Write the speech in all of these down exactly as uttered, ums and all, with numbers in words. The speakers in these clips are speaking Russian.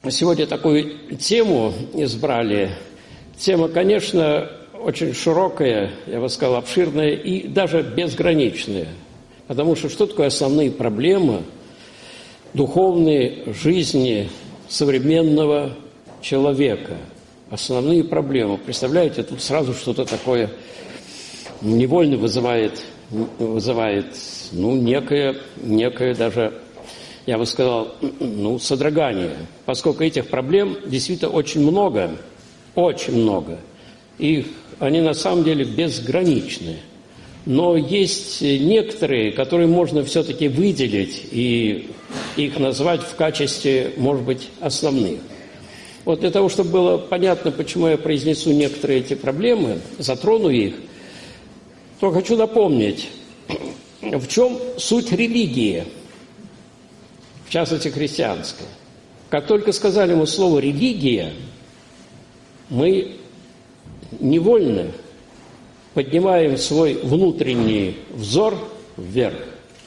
сегодня такую тему избрали. Тема, конечно, очень широкая, я бы сказал, обширная и даже безграничная. Потому что что такое основные проблемы духовной жизни современного человека? Основные проблемы. Представляете, тут сразу что-то такое невольно вызывает, вызывает ну, некое, некое даже, я бы сказал, ну, содрогание. Поскольку этих проблем действительно очень много, очень много. И они на самом деле безграничны. Но есть некоторые, которые можно все-таки выделить и их назвать в качестве, может быть, основных. Вот для того, чтобы было понятно, почему я произнесу некоторые эти проблемы, затрону их, то хочу напомнить, в чем суть религии, в частности христианской. Как только сказали мы слово «религия», мы невольно поднимаем свой внутренний взор вверх.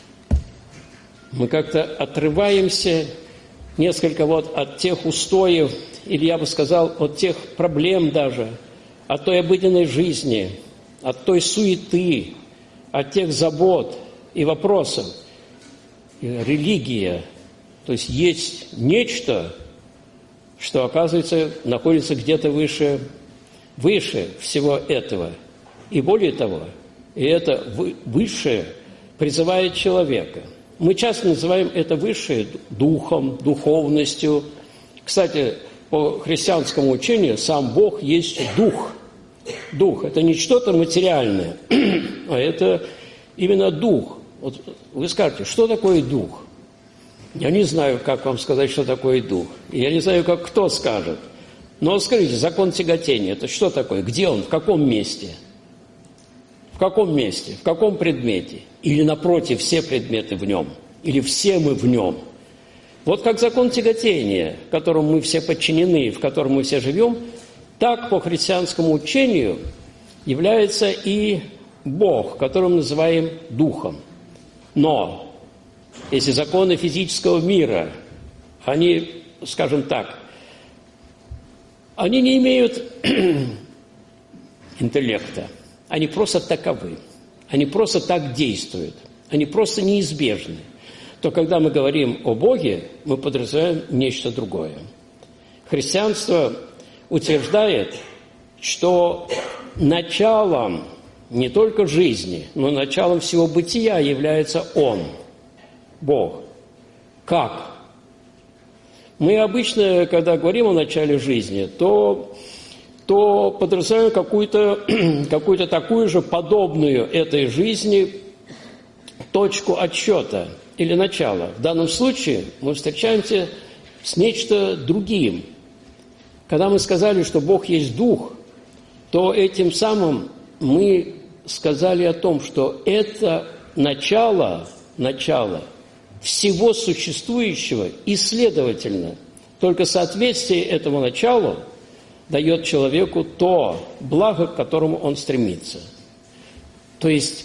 Мы как-то отрываемся несколько вот от тех устоев, или я бы сказал, от тех проблем даже, от той обыденной жизни, от той суеты, от тех забот и вопросов. И религия, то есть есть нечто, что, оказывается, находится где-то выше, выше всего этого. И более того, и это высшее призывает человека. Мы часто называем это высшее духом, духовностью. Кстати, по христианскому учению сам Бог есть дух. Дух – это не что-то материальное, а это именно дух. Вот вы скажете, что такое дух? Я не знаю, как вам сказать, что такое дух. Я не знаю, как кто скажет. Но скажите, закон тяготения – это что такое? Где он? В каком месте? В каком месте? В каком предмете? Или, напротив, все предметы в нем? Или все мы в нем? Вот как закон тяготения, которому мы все подчинены, в котором мы все живем, так по христианскому учению является и Бог, которого мы называем Духом. Но если законы физического мира, они, скажем так, они не имеют интеллекта, они просто таковы, они просто так действуют, они просто неизбежны, то когда мы говорим о Боге, мы подразумеваем нечто другое. Христианство утверждает, что началом не только жизни, но началом всего бытия является Он, Бог. Как? Мы обычно, когда говорим о начале жизни, то, то подразумеваем какую-то, какую-то такую же подобную этой жизни точку отсчета или начала. В данном случае мы встречаемся с нечто другим. Когда мы сказали, что Бог есть Дух, то этим самым мы сказали о том, что это начало, начало всего существующего, и, следовательно, только соответствие этому началу дает человеку то благо, к которому он стремится. То есть,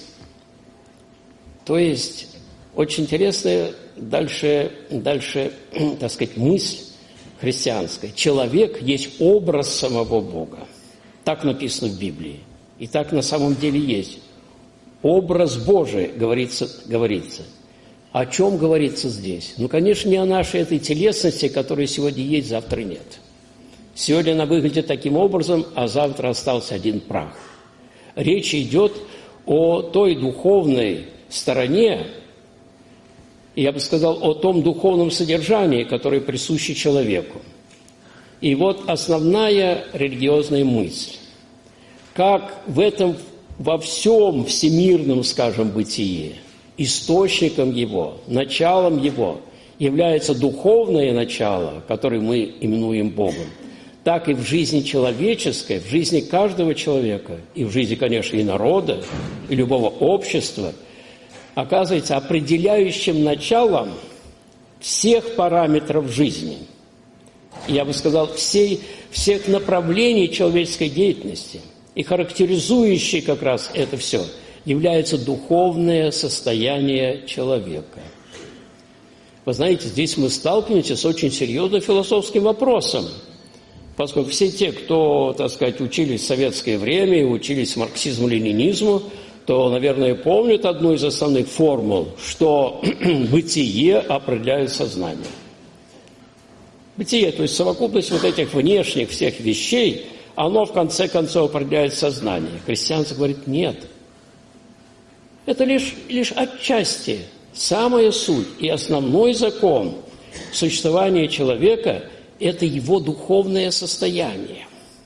то есть очень интересная дальше, дальше, так сказать, мысль христианская. Человек есть образ самого Бога. Так написано в Библии. И так на самом деле есть. Образ Божий, говорится, говорится. О чем говорится здесь? Ну, конечно, не о нашей этой телесности, которая сегодня есть, завтра нет. Сегодня она выглядит таким образом, а завтра остался один прах. Речь идет о той духовной стороне, я бы сказал, о том духовном содержании, которое присуще человеку. И вот основная религиозная мысль. Как в этом, во всем всемирном, скажем, бытии, источником его, началом его является духовное начало, которое мы именуем Богом, так и в жизни человеческой, в жизни каждого человека, и в жизни, конечно, и народа, и любого общества, оказывается определяющим началом всех параметров жизни. Я бы сказал, всей, всех направлений человеческой деятельности. И характеризующей как раз это все является духовное состояние человека. Вы знаете, здесь мы сталкиваемся с очень серьезным философским вопросом, поскольку все те, кто, так сказать, учились в советское время и учились марксизму-ленинизму, то, наверное, помнят одну из основных формул, что бытие определяет сознание. Бытие, то есть совокупность вот этих внешних всех вещей, оно в конце концов определяет сознание. Христианство говорит, нет. Это лишь, лишь отчасти самая суть и основной закон существования человека – это его духовное состояние.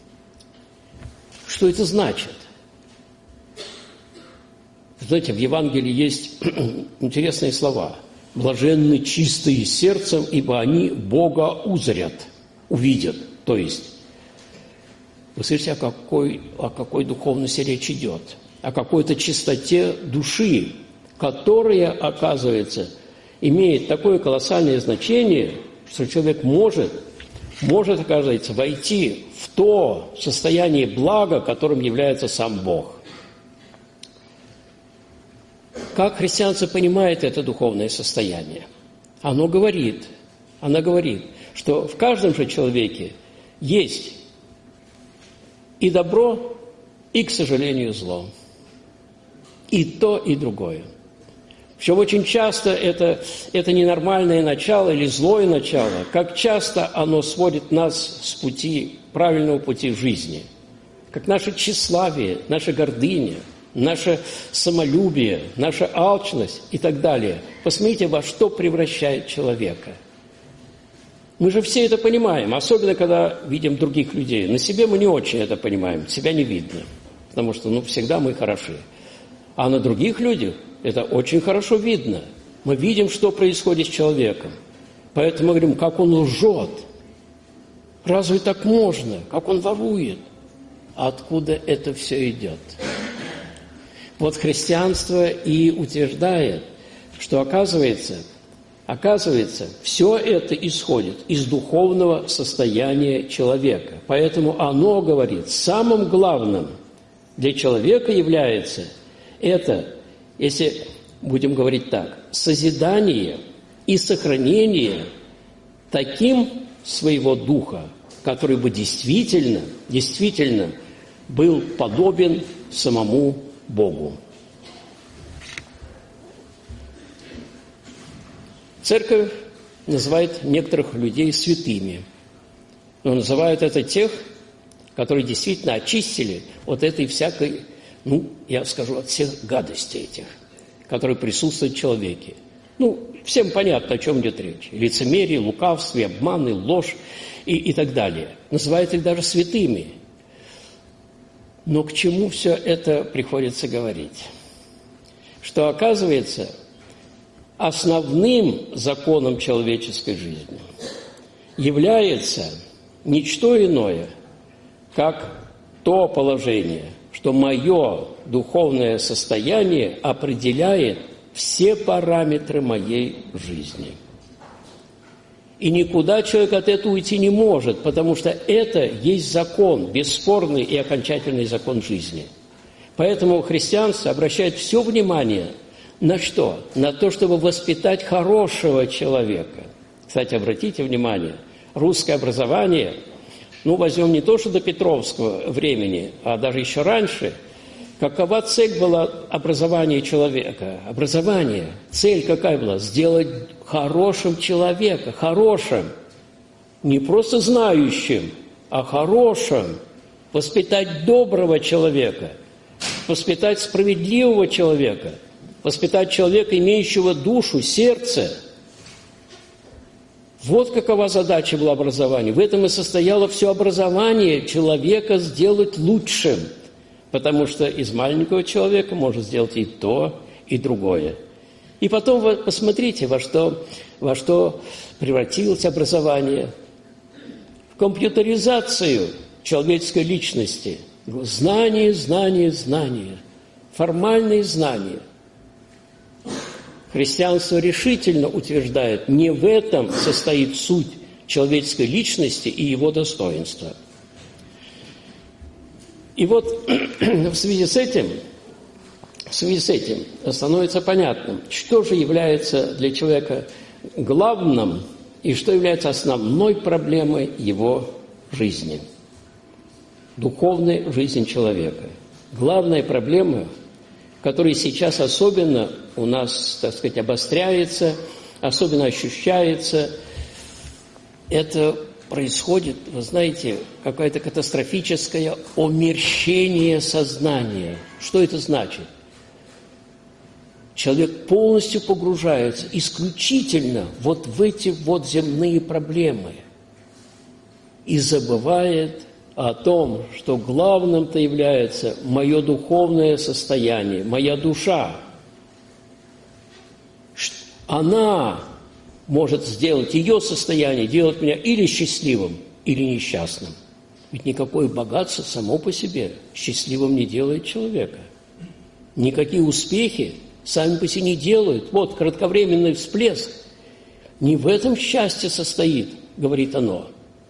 Что это значит? Знаете, в Евангелии есть интересные слова. «Блаженны чистые сердцем, ибо они Бога узрят, увидят». То есть, вы слышите, о какой, о какой духовности речь идет? О какой-то чистоте души, которая, оказывается, имеет такое колоссальное значение, что человек может, может, оказывается, войти в то состояние блага, которым является сам Бог. Как христианство понимает это духовное состояние? Оно говорит, оно говорит, что в каждом же человеке есть и добро, и, к сожалению, зло. И то, и другое. Причем очень часто это, это ненормальное начало или злое начало, как часто оно сводит нас с пути, правильного пути жизни. Как наше тщеславие, наша гордыня, наше самолюбие, наша алчность и так далее. Посмотрите, во что превращает человека. Мы же все это понимаем, особенно когда видим других людей. На себе мы не очень это понимаем, себя не видно, потому что ну, всегда мы хороши. А на других людях это очень хорошо видно. Мы видим, что происходит с человеком. Поэтому мы говорим, как он лжет. Разве так можно? Как он ворует? А откуда это все идет? Вот христианство и утверждает, что оказывается, оказывается, все это исходит из духовного состояния человека. Поэтому оно говорит, самым главным для человека является это, если будем говорить так, созидание и сохранение таким своего духа, который бы действительно, действительно был подобен самому Богу. Церковь называет некоторых людей святыми, но называют это тех, которые действительно очистили от этой всякой, ну, я скажу, от всех гадостей этих, которые присутствуют в человеке. Ну, всем понятно, о чем идет речь. Лицемерие, лукавство, обманы, ложь и, и так далее. Называют их даже святыми. Но к чему все это приходится говорить? Что, оказывается, основным законом человеческой жизни является ничто иное, как то положение, что мое духовное состояние определяет все параметры моей жизни. И никуда человек от этого уйти не может, потому что это есть закон, бесспорный и окончательный закон жизни. Поэтому христианство обращает все внимание на что? На то, чтобы воспитать хорошего человека. Кстати, обратите внимание, русское образование, ну, возьмем не то, что до Петровского времени, а даже еще раньше, какова цель была образования человека? Образование, цель какая была? Сделать хорошим человека, хорошим, не просто знающим, а хорошим, воспитать доброго человека, воспитать справедливого человека, воспитать человека, имеющего душу, сердце. Вот какова задача была образования. В этом и состояло все образование человека сделать лучшим, потому что из маленького человека можно сделать и то, и другое. И потом вы посмотрите, во что, во что превратилось образование. В компьютеризацию человеческой личности. Знание, знание, знание. Формальные знания. Христианство решительно утверждает, не в этом состоит суть человеческой личности и его достоинства. И вот в связи с этим, в связи с этим становится понятным, что же является для человека главном и что является основной проблемой его жизни, духовной жизни человека. Главная проблема, которая сейчас особенно у нас, так сказать, обостряется, особенно ощущается, это происходит, вы знаете, какое-то катастрофическое омерщение сознания. Что это значит? Человек полностью погружается исключительно вот в эти вот земные проблемы и забывает о том, что главным-то является мое духовное состояние, моя душа. Она может сделать, ее состояние делать меня или счастливым, или несчастным. Ведь никакое богатство само по себе счастливым не делает человека. Никакие успехи сами по себе не делают. Вот кратковременный всплеск. Не в этом счастье состоит, говорит оно.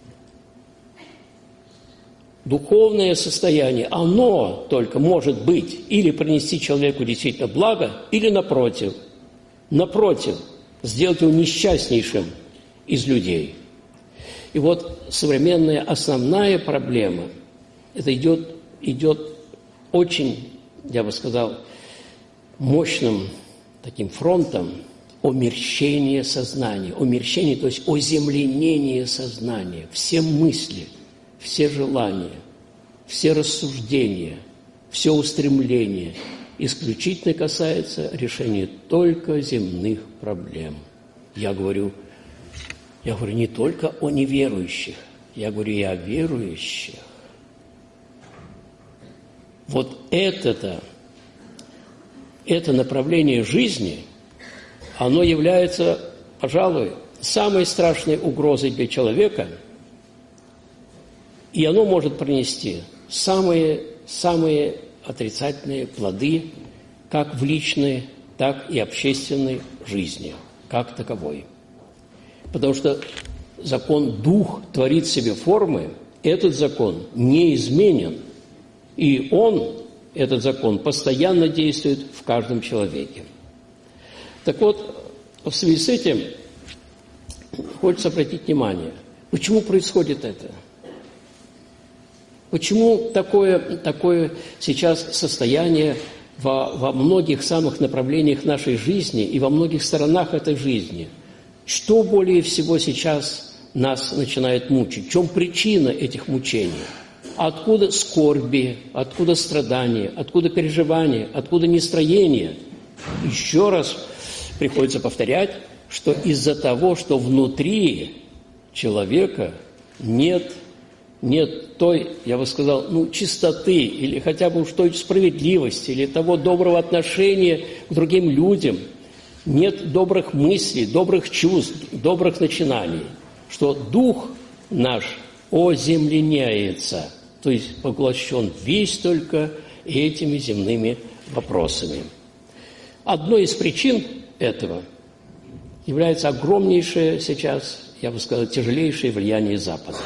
Духовное состояние, оно только может быть или принести человеку действительно благо, или напротив, напротив, сделать его несчастнейшим из людей. И вот современная основная проблема, это идет, идет очень, я бы сказал, мощным таким фронтом омерщения сознания. Омерщение, то есть оземленение сознания. Все мысли, все желания, все рассуждения, все устремления исключительно касается решения только земных проблем. Я говорю, я говорю не только о неверующих, я говорю и о верующих. Вот это-то, это направление жизни, оно является, пожалуй, самой страшной угрозой для человека, и оно может принести самые, самые отрицательные плоды как в личной, так и общественной жизни, как таковой. Потому что закон «дух творит в себе формы», этот закон неизменен, и он, этот закон, постоянно действует в каждом человеке. Так вот, в связи с этим хочется обратить внимание, почему происходит это? Почему такое, такое сейчас состояние во, во многих самых направлениях нашей жизни и во многих сторонах этой жизни? Что более всего сейчас нас начинает мучить? В чем причина этих мучений? Откуда скорби, откуда страдания, откуда переживания, откуда нестроение? Еще раз приходится повторять, что из-за того, что внутри человека нет нет той, я бы сказал, ну, чистоты, или хотя бы уж той справедливости, или того доброго отношения к другим людям, нет добрых мыслей, добрых чувств, добрых начинаний, что дух наш оземленяется, то есть поглощен весь только этими земными вопросами. Одной из причин этого является огромнейшее сейчас, я бы сказал, тяжелейшее влияние Запада.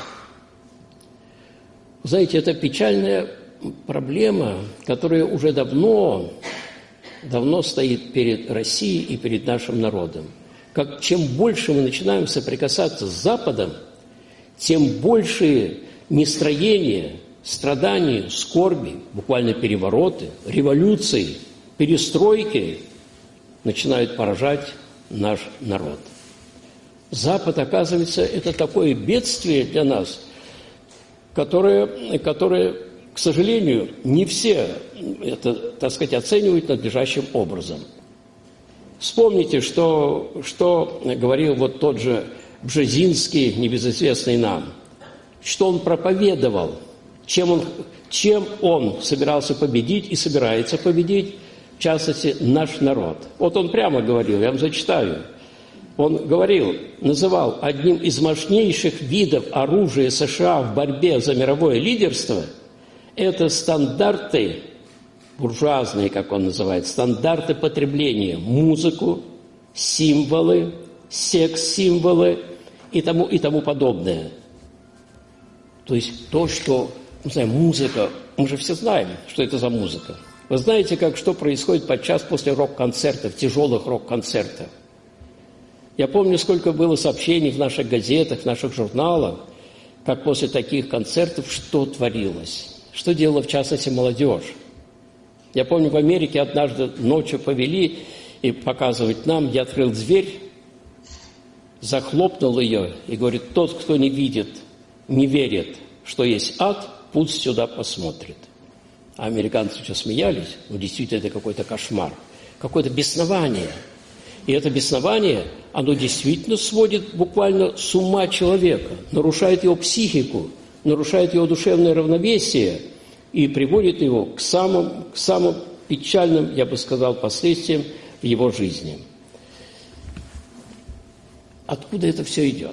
Знаете, это печальная проблема, которая уже давно, давно стоит перед Россией и перед нашим народом. Как, чем больше мы начинаем соприкасаться с Западом, тем больше нестроения, страданий, скорби, буквально перевороты, революции, перестройки начинают поражать наш народ. Запад, оказывается, это такое бедствие для нас, Которые, которые, к сожалению, не все это, так сказать, оценивают надлежащим образом. Вспомните, что, что говорил вот тот же Бжезинский, небезызвестный нам, что он проповедовал, чем он, чем он собирался победить и собирается победить, в частности, наш народ. Вот он прямо говорил, я вам зачитаю. Он говорил, называл одним из мощнейших видов оружия США в борьбе за мировое лидерство это стандарты буржуазные, как он называет, стандарты потребления, музыку, символы, секс-символы и тому, и тому подобное. То есть то, что, не знаю, музыка, мы же все знаем, что это за музыка. Вы знаете, как что происходит подчас после рок-концертов, тяжелых рок-концертов? Я помню, сколько было сообщений в наших газетах, в наших журналах, как после таких концертов что творилось, что делала, в частности, молодежь. Я помню, в Америке однажды ночью повели и показывать нам, я открыл дверь, захлопнул ее и говорит: тот, кто не видит, не верит, что есть ад, пусть сюда посмотрит. А американцы все смеялись, ну, действительно, это какой-то кошмар, какое-то беснование. И это беснование, оно действительно сводит буквально с ума человека, нарушает его психику, нарушает его душевное равновесие и приводит его к самым, к самым печальным, я бы сказал, последствиям в его жизни. Откуда это все идет?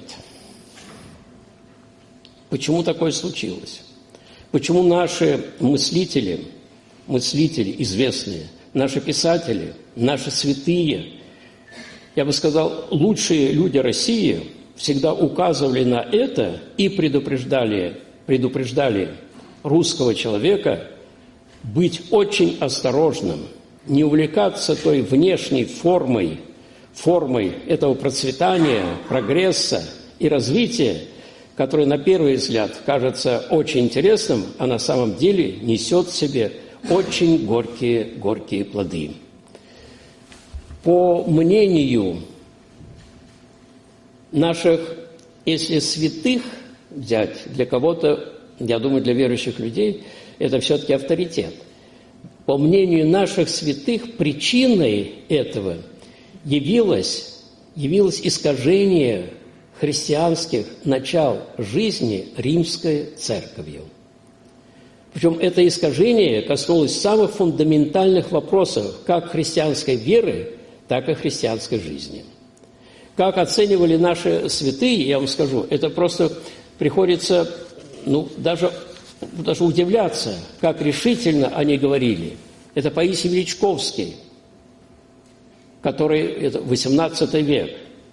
Почему такое случилось? Почему наши мыслители, мыслители известные, наши писатели, наши святые, я бы сказал, лучшие люди России всегда указывали на это и предупреждали, предупреждали русского человека быть очень осторожным, не увлекаться той внешней формой, формой этого процветания, прогресса и развития, которое на первый взгляд кажется очень интересным, а на самом деле несет в себе очень горькие, горькие плоды. По мнению наших, если святых взять, для кого-то, я думаю, для верующих людей, это все-таки авторитет. По мнению наших святых, причиной этого явилось, явилось искажение христианских начал жизни римской церковью. Причем это искажение коснулось самых фундаментальных вопросов как христианской веры, так и христианской жизни. Как оценивали наши святые, я вам скажу, это просто приходится ну, даже, даже удивляться, как решительно они говорили. Это Паисий Величковский, который, это восемнадцатый век.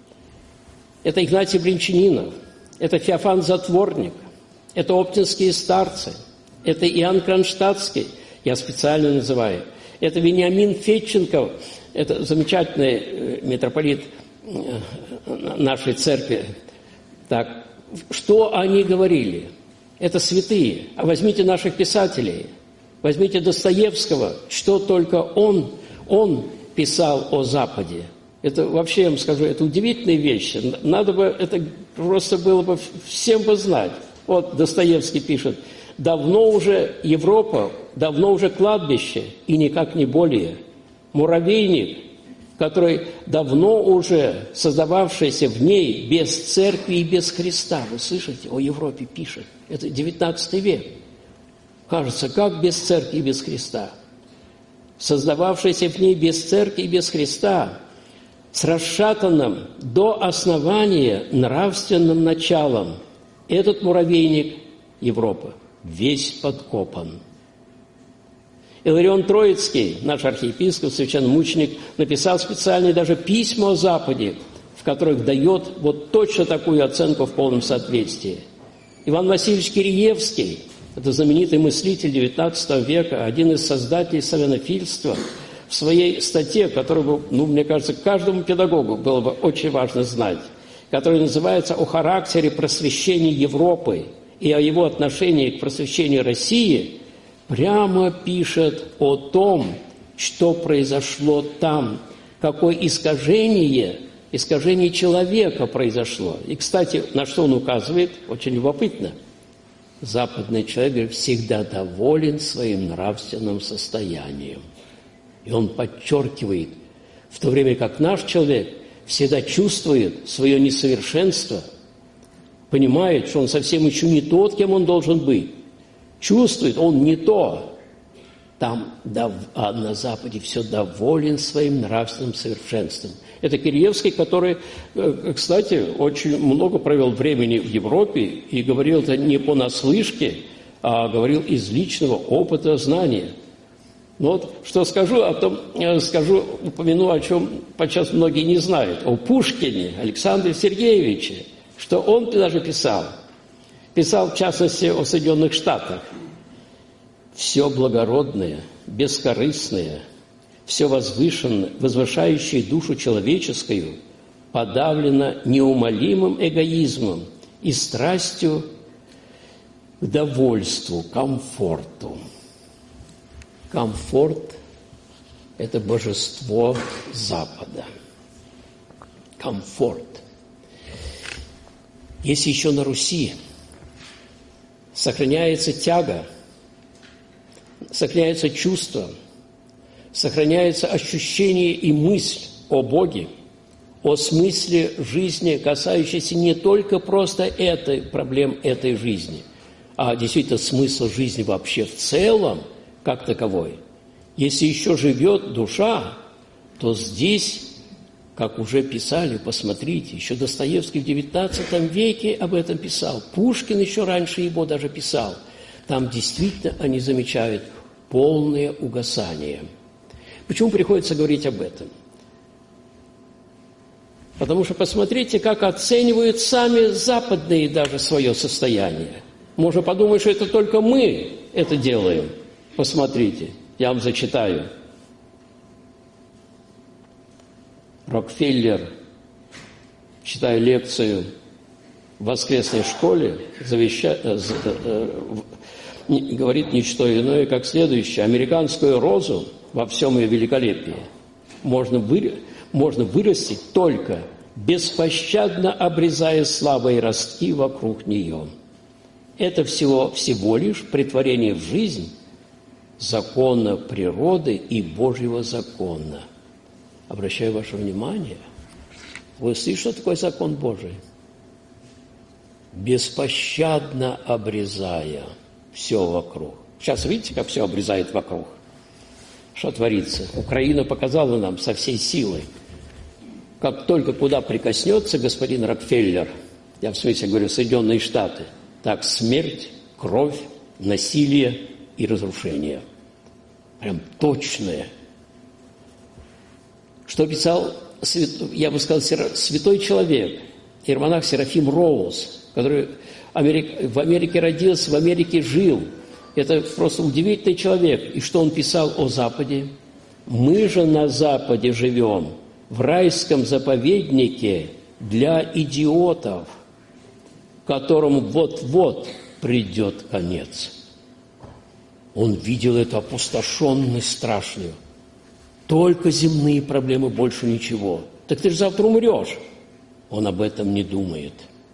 Это Игнатий Бринчанинов, это Феофан Затворник, это оптинские старцы, это Иоанн Кронштадтский, я специально называю, это Вениамин Федченков, это замечательный митрополит нашей церкви. Так, что они говорили? Это святые. А возьмите наших писателей, возьмите Достоевского, что только он, он писал о Западе. Это вообще, я вам скажу, это удивительные вещи. Надо бы, это просто было бы всем бы знать. Вот Достоевский пишет: давно уже Европа, давно уже кладбище, и никак не более. Муравейник, который давно уже создававшийся в ней без церкви и без Христа. Вы слышите, о Европе пишет. Это девятнадцатый век. Кажется, как без церкви и без Христа? Создававшийся в ней без церкви и без Христа, с расшатанным до основания нравственным началом, этот муравейник Европы весь подкопан. Иларион Троицкий, наш архиепископ, священномученик, написал специальные даже письма о Западе, в которых дает вот точно такую оценку в полном соответствии. Иван Васильевич Киреевский, это знаменитый мыслитель девятнадцатого века, один из создателей славянофильства, в своей статье, которую, ну, мне кажется, каждому педагогу было бы очень важно знать, которая называется «О характере просвещения Европы и о его отношении к просвещению России», прямо пишет о том, что произошло там, какое искажение, искажение человека произошло. И, кстати, на что он указывает, очень любопытно. Западный человек всегда доволен своим нравственным состоянием. И он подчеркивает, в то время как наш человек всегда чувствует свое несовершенство, понимает, что он совсем еще не тот, кем он должен быть, чувствует, он не то. Там, а на Западе все доволен своим нравственным совершенством. Это Киреевский, который, кстати, очень много провел времени в Европе и говорил это не понаслышке, а говорил из личного опыта, знания. Ну вот, что скажу, о том, скажу, упомяну, о чем подчас многие не знают. О Пушкине Александре Сергеевиче, что он даже писал. Писал, в частности, о Соединенных Штатах. «Все благородное, бескорыстное, все возвышенное, возвышающее душу человеческую, подавлена неумолимым эгоизмом и страстью к довольству, комфорту. Комфорт – это божество Запада. Комфорт. Если еще на Руси сохраняется тяга, сохраняется чувство, сохраняется ощущение и мысль о Боге, о смысле жизни, касающейся не только просто этой проблем этой жизни, а действительно смысла жизни вообще в целом, как таковой. Если еще живет душа, то здесь, как уже писали, посмотрите, еще Достоевский в девятнадцатом веке об этом писал, Пушкин еще раньше его даже писал. Там действительно они замечают полное угасание. Почему приходится говорить об этом? Потому что посмотрите, как оценивают сами западные даже свое состояние. Можно подумать, что это только мы это делаем. Посмотрите, я вам зачитаю. Рокфеллер, читая лекцию в воскресной школе, завеща... говорит не что иное, как следующее. Американскую розу во всем ее великолепии можно, вы... можно вырастить только беспощадно обрезая слабые ростки вокруг нее. Это всего, всего лишь претворение в жизнь закона природы и Божьего закона. Обращаю ваше внимание, вы слышите, что такое закон Божий? Беспощадно обрезая все вокруг. Сейчас видите, как все обрезает вокруг? Что творится? Украина показала нам со всей силой. Как только куда прикоснется господин Рокфеллер, я в смысле говорю Соединенные Штаты, так смерть, кровь, насилие и разрушение. Прям точное. Что писал, я бы сказал, святой человек, иеромонах Серафим Роуз, который в Америке родился, в Америке жил. Это просто удивительный человек. И что он писал о Западе? «Мы же на Западе живем, в райском заповеднике для идиотов, которому вот-вот придет конец». Он видел эту опустошенность страшную. Только земные проблемы, больше ничего. Так ты же завтра умрешь. Он об этом не думает.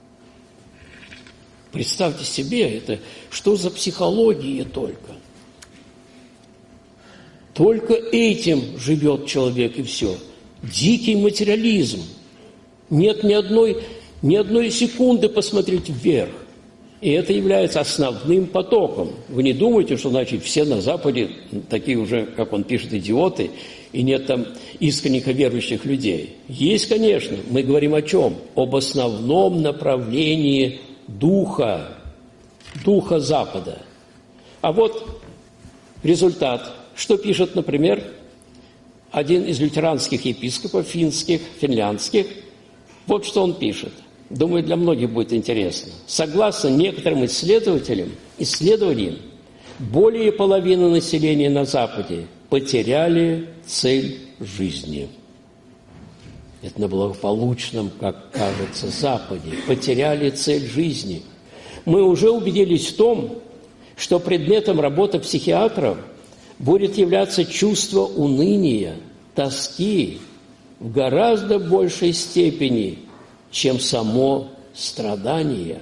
Представьте себе, это что за психология только? Только этим живет человек, и все. Дикий материализм. Нет ни одной, ни одной секунды посмотреть вверх. И это является основным потоком. Вы не думаете, что, значит, все на Западе такие уже, как он пишет, идиоты, и нет там искренних и верующих людей. Есть, конечно. Мы говорим о чем? Об основном направлении духа, духа Запада. А вот результат. Что пишет, например, один из лютеранских епископов, финских, финляндских. Вот что он пишет. Думаю, для многих будет интересно. Согласно некоторым исследователям, исследованиям, более половины населения на Западе потеряли цель жизни. Это на благополучном, как кажется, Западе. Потеряли цель жизни. Мы уже убедились в том, что предметом работы психиатров будет являться чувство уныния, тоски в гораздо большей степени, чем само страдание.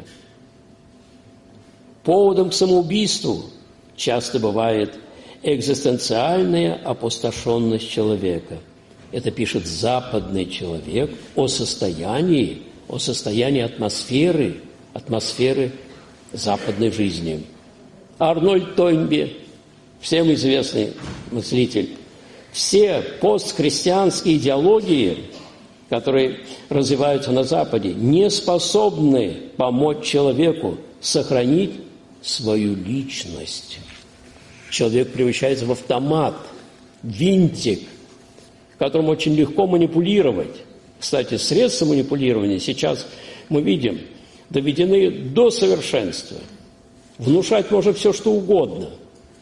Поводом к самоубийству часто бывает экзистенциальная опустошенность человека. Это пишет западный человек о состоянии, о состоянии атмосферы, атмосферы западной жизни. Арнольд Тойнби, всем известный мыслитель, все постхристианские идеологии, которые развиваются на Западе, не способны помочь человеку сохранить свою личность. Человек превращается в автомат, винтик, которым очень легко манипулировать. Кстати, средства манипулирования сейчас, мы видим, доведены до совершенства. Внушать можно все, что угодно.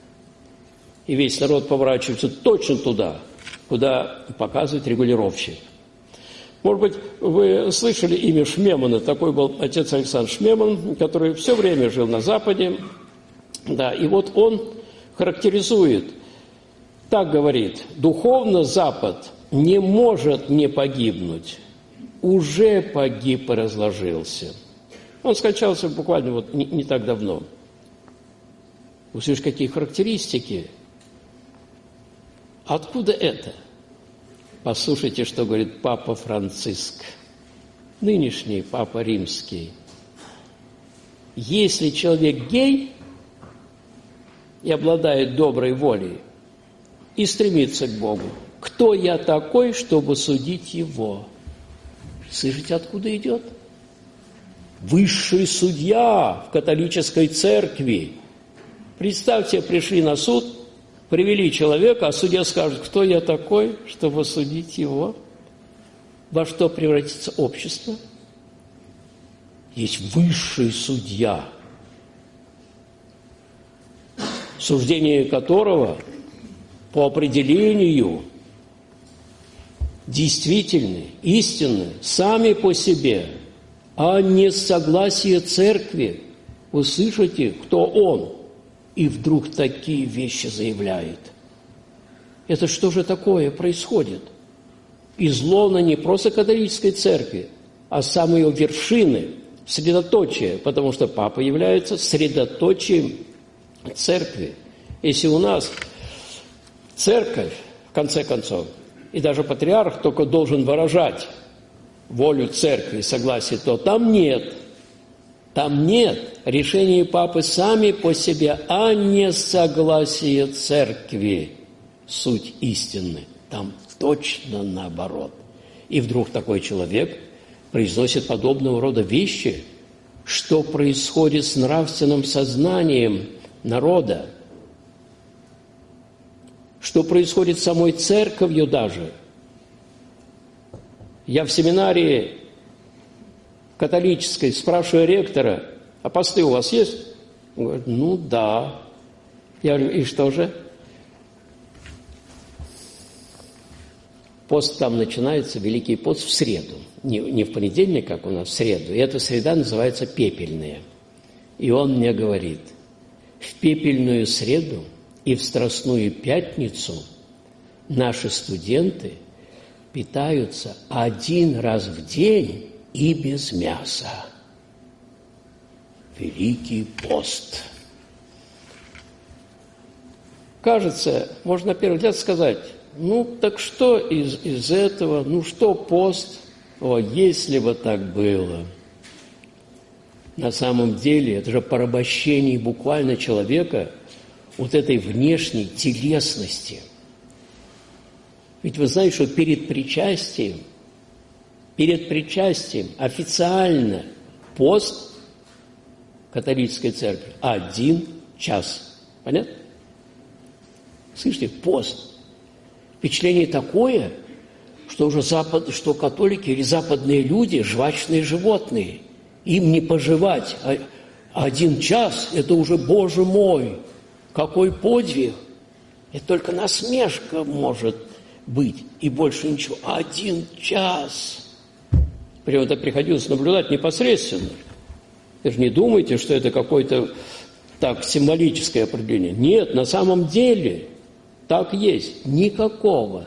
И весь народ поворачивается точно туда, куда показывает регулировщик. Может быть, вы слышали имя Шмемана, такой был отец Александр Шмеман, который все время жил на Западе. Да, и вот он характеризует, так говорит: духовно Запад не может не погибнуть, уже погиб и разложился. Он скончался буквально вот не, не так давно. Вы слышите, какие характеристики? Откуда это? Послушайте, что говорит Папа Франциск, нынешний Папа Римский. Если человек гей и обладает доброй волей и стремится к Богу, кто я такой, чтобы судить его? Слышите, откуда идет? Высший судья в католической церкви. Представьте, пришли на суд, привели человека, а судья скажет: кто я такой, чтобы судить его? Во что превратится общество? Есть высший судья, суждение которого по определению действительны, истинны сами по себе, а не согласие церкви. Вы слышите, кто он? И вдруг такие вещи заявляет. Это что же такое происходит? Изловно не просто католической церкви, а самой ее вершины, средоточие, потому что Папа является средоточием церкви. Если у нас церковь, в конце концов, и даже патриарх только должен выражать волю церкви и согласие, то там нет. Там нет решения Папы сами по себе, а не согласие церкви. Суть истины. Там точно наоборот. И вдруг такой человек произносит подобного рода вещи, что происходит с нравственным сознанием народа, что происходит с самой церковью даже. Я в семинарии католической спрашиваю ректора: а посты у вас есть? Он говорит: ну да. Я говорю: и что же? Пост там начинается, Великий пост, в среду. Не, не в понедельник, как у нас, в среду. И эта среда называется пепельная. И он мне говорит: в пепельную среду и в Страстную пятницу наши студенты питаются один раз в день и без мяса. Великий пост. Кажется, можно на первый взгляд сказать: ну, так что из, из этого? Ну, что пост? О, если бы так было. На самом деле, это же порабощение буквально человека вот этой внешней телесности. Ведь вы знаете, что перед причастием, перед причастием официально пост католической церкви один час. Понятно? Слышите, пост. Впечатление такое, что уже запад, что католики или западные люди жвачные животные. Им не пожевать. А один час – это уже, Боже мой, какой подвиг. Это только насмешка может быть, и больше ничего. Один час. Прямо это приходилось наблюдать непосредственно. Вы же не думайте, что это какое-то так символическое определение. Нет, на самом деле так есть. Никакого.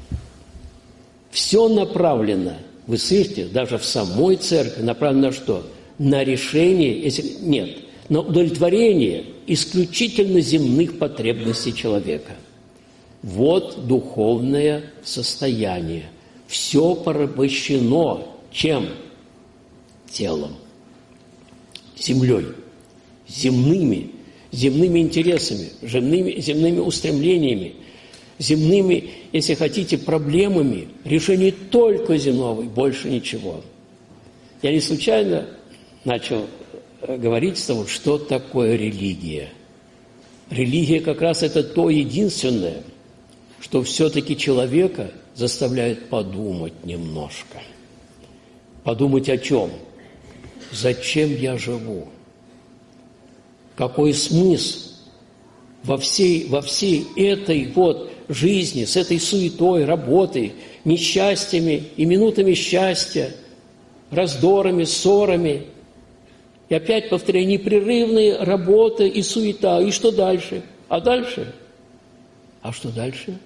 Все направлено, вы слышите, даже в самой церкви направлено на что? На решение, если нет, на удовлетворение исключительно земных потребностей человека. Вот духовное состояние. Все порабощено чем? Телом, землей, земными, земными интересами, земными, земными устремлениями, земными, если хотите, проблемами, решение только земного и больше ничего. Я не случайно начал говорить с того, что такое религия. Религия как раз это то единственное, что все-таки человека заставляет подумать немножко. Подумать о чем? Зачем я живу? Какой смысл во всей, во всей этой вот жизни, с этой суетой, работой, несчастьями и минутами счастья, раздорами, ссорами. И опять повторяю, непрерывная работа и суета. И что дальше? А дальше? А что дальше?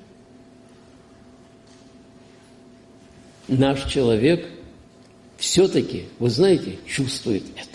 Наш человек все-таки, вы знаете, чувствует это.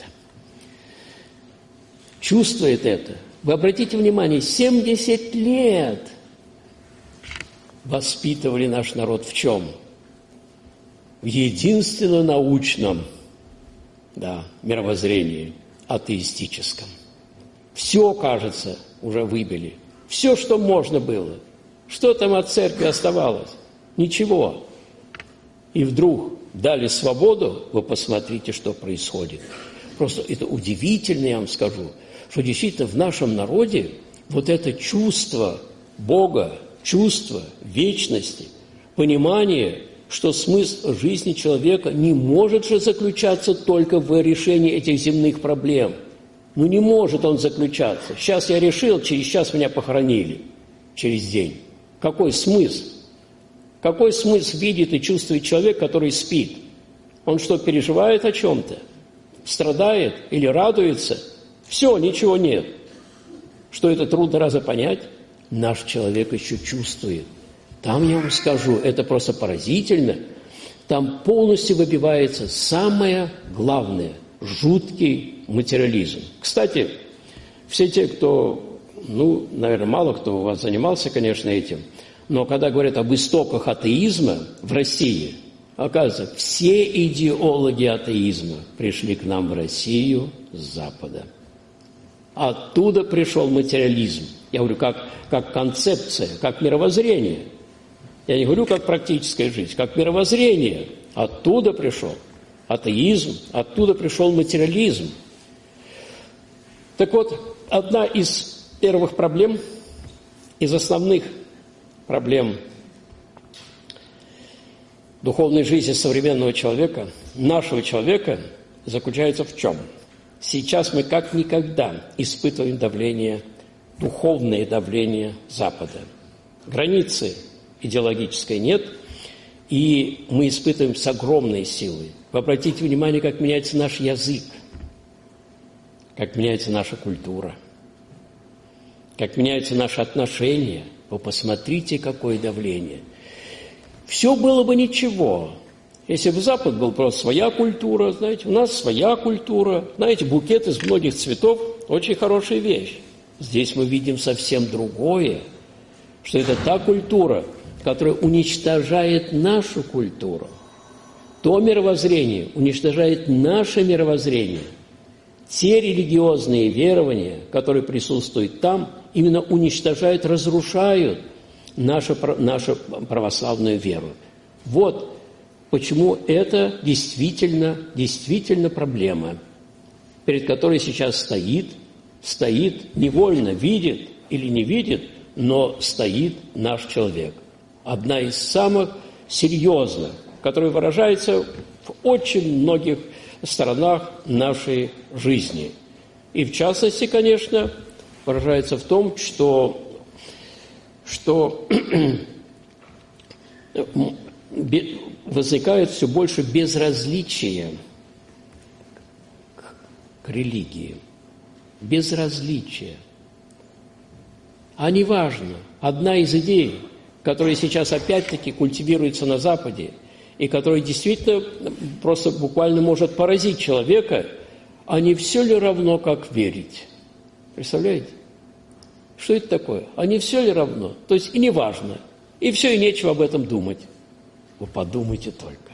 Чувствует это. Вы обратите внимание, семьдесят лет воспитывали наш народ в чем? В единственно научном, да, мировоззрении, атеистическом. Все, кажется, уже выбили. Все, что можно было. Что там от церкви оставалось? Ничего. И вдруг дали свободу, вы посмотрите, что происходит. Просто это удивительно, я вам скажу, что действительно в нашем народе вот это чувство Бога, чувство вечности, понимание, что смысл жизни человека не может же заключаться только в решении этих земных проблем. Ну не может он заключаться. Сейчас я решил, через час меня похоронили, через день. Какой смысл? Какой смысл видит и чувствует человек, который спит? Он что, переживает о чем-то? Страдает или радуется? Все, ничего нет. Что это трудно разве понять? Наш человек еще чувствует. Там, я вам скажу, это просто поразительно. Там полностью выбивается самое главное – жуткий материализм. Кстати, все те, кто, ну, наверное, мало кто у вас занимался, конечно, этим, но когда говорят об истоках атеизма в России, оказывается, все идеологи атеизма пришли к нам в Россию с Запада. Оттуда пришел материализм. Я говорю, как, как концепция, как мировоззрение. Я не говорю, как практическая жизнь, как мировоззрение. Оттуда пришел атеизм, оттуда пришел материализм. Так вот, одна из первых проблем, из основных проблем духовной жизни современного человека, нашего человека, заключается в чем? Сейчас мы как никогда испытываем давление, духовное давление Запада. Границы идеологической нет, и мы испытываем с огромной силой. Вы обратите внимание, как меняется наш язык, как меняется наша культура, как меняются наши отношения. Вы посмотрите, какое давление. Все было бы ничего, если бы Запад был просто своя культура, знаете, у нас своя культура. Знаете, букет из многих цветов – очень хорошая вещь. Здесь мы видим совсем другое, что это та культура, которая уничтожает нашу культуру. То мировоззрение уничтожает наше мировоззрение. Те религиозные верования, которые присутствуют там, именно уничтожают, разрушают нашу, нашу православную веру. Вот почему это действительно, действительно проблема, перед которой сейчас стоит, стоит, невольно видит или не видит, но стоит наш человек. Одна из самых серьезных, которая выражается в очень многих сторонах нашей жизни. И в частности, конечно, выражается в том, что, что возникает все больше безразличия к религии. Безразличие. А неважно, одна из идей, которая сейчас опять-таки культивируется на Западе, и которая действительно просто буквально может поразить человека, а не все ли равно, как верить? Представляете? Что это такое? А не все ли равно? То есть и не важно, и все, и нечего об этом думать. Вы подумайте только.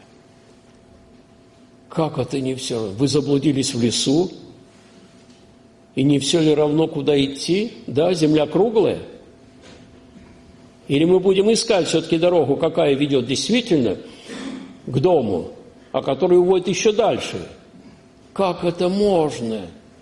Как это не все равно? Вы заблудились в лесу, и не все ли равно, куда идти? Да, земля круглая. Или мы будем искать все-таки дорогу, какая ведет действительно к дому, а которая уводит еще дальше? Как это можно?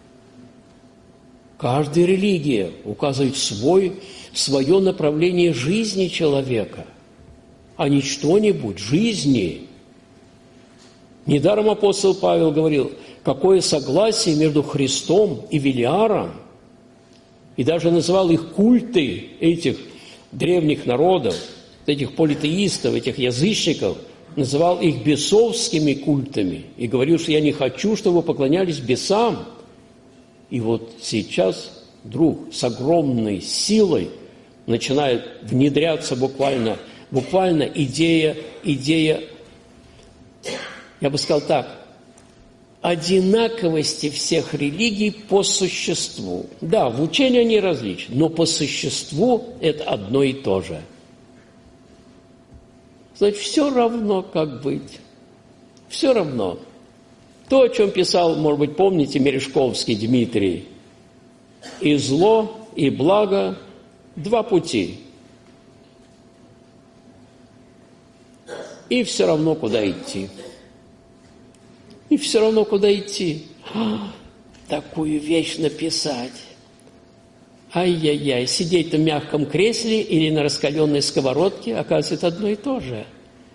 Каждая религия указывает свой, свое направление жизни человека, а не что-нибудь, жизни. Недаром апостол Павел говорил, какое согласие между Христом и Велиаром. И даже называл их культы этих древних народов, этих политеистов, этих язычников, называл их бесовскими культами. И говорил, что я не хочу, чтобы вы поклонялись бесам. И вот сейчас вдруг с огромной силой начинает внедряться буквально, буквально идея, идея, я бы сказал так, одинаковости всех религий по существу. Да, в учении они различны, но по существу это одно и то же. Значит, все равно, как быть. Все равно. То, о чем писал, может быть, помните, Мережковский Дмитрий. И зло, и благо – два пути. И все равно, куда идти. И все равно, куда идти. А, такую вещь написать. Ай-яй-яй, сидеть в мягком кресле или на раскаленной сковородке, оказывается, одно и то же.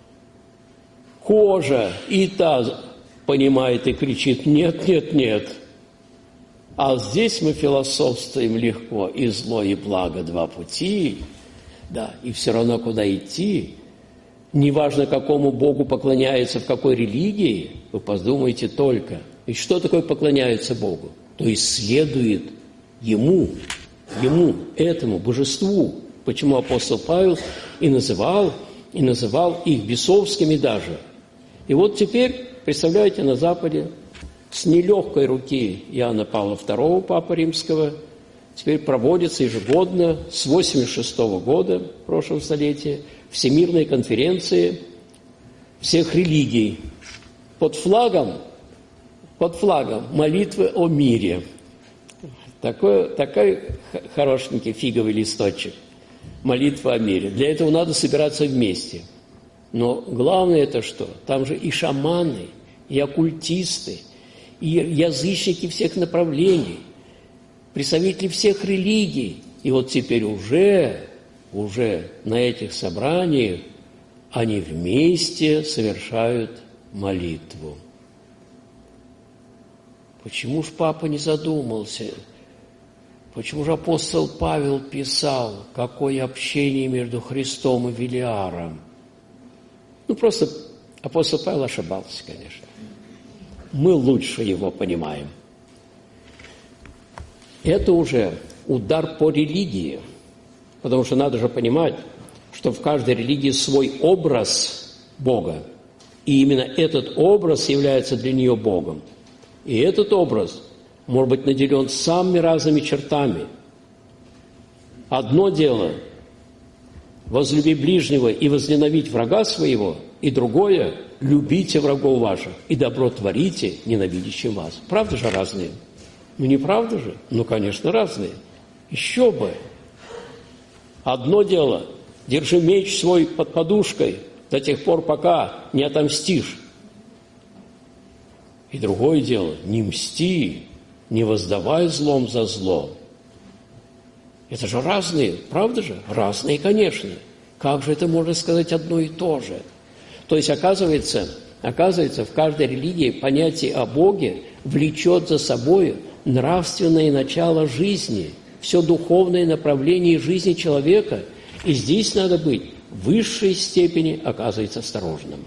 Кожа и та понимает и кричит: нет, нет, нет. А здесь мы философствуем легко. И зло, и благо – два пути. Да, и все равно, куда идти. Неважно, какому Богу поклоняются, в какой религии, вы подумайте только. И что такое поклоняются Богу? То есть следует Ему, Ему, этому божеству. Почему апостол Павел и называл, и называл их бесовскими даже. И вот теперь, представляете, на Западе с нелегкой руки Иоанна Павла второго, Папы Римского, теперь проводится ежегодно с восемьдесят шестого года прошлого столетия Всемирной конференции всех религий под флагом, под флагом молитвы о мире. Такой, такой хорошенький фиговый листочек. Молитва о мире. Для этого надо собираться вместе. Но главное это что? Там же и шаманы, и оккультисты, и язычники всех направлений, представители всех религий. И вот теперь уже, уже на этих собраниях они вместе совершают молитву. Почему ж папа не задумался? Почему же апостол Павел писал, какое общение между Христом и Велиаром? Ну, просто апостол Павел ошибался, конечно. Мы лучше его понимаем. Это уже удар по религии, потому что надо же понимать, что в каждой религии свой образ Бога, и именно этот образ является для нее Богом. И этот образ может быть наделен самыми разными чертами. Одно дело – возлюби ближнего и возненавидь врага своего, и другое – любите врагов ваших, и добро творите ненавидящим вас. Правда же разные? Ну, не правда же? Ну, конечно, разные. Еще бы. Одно дело – держи меч свой под подушкой до тех пор, пока не отомстишь. И другое дело – не мсти, не воздавай злом за зло. Это же разные, правда же? Разные, конечно. Как же это можно сказать одно и то же? То есть, оказывается, оказывается, в каждой религии понятие о Боге влечет за собой нравственное начало жизни, все духовное направление жизни человека. И здесь надо быть в высшей степени, оказывается, осторожным.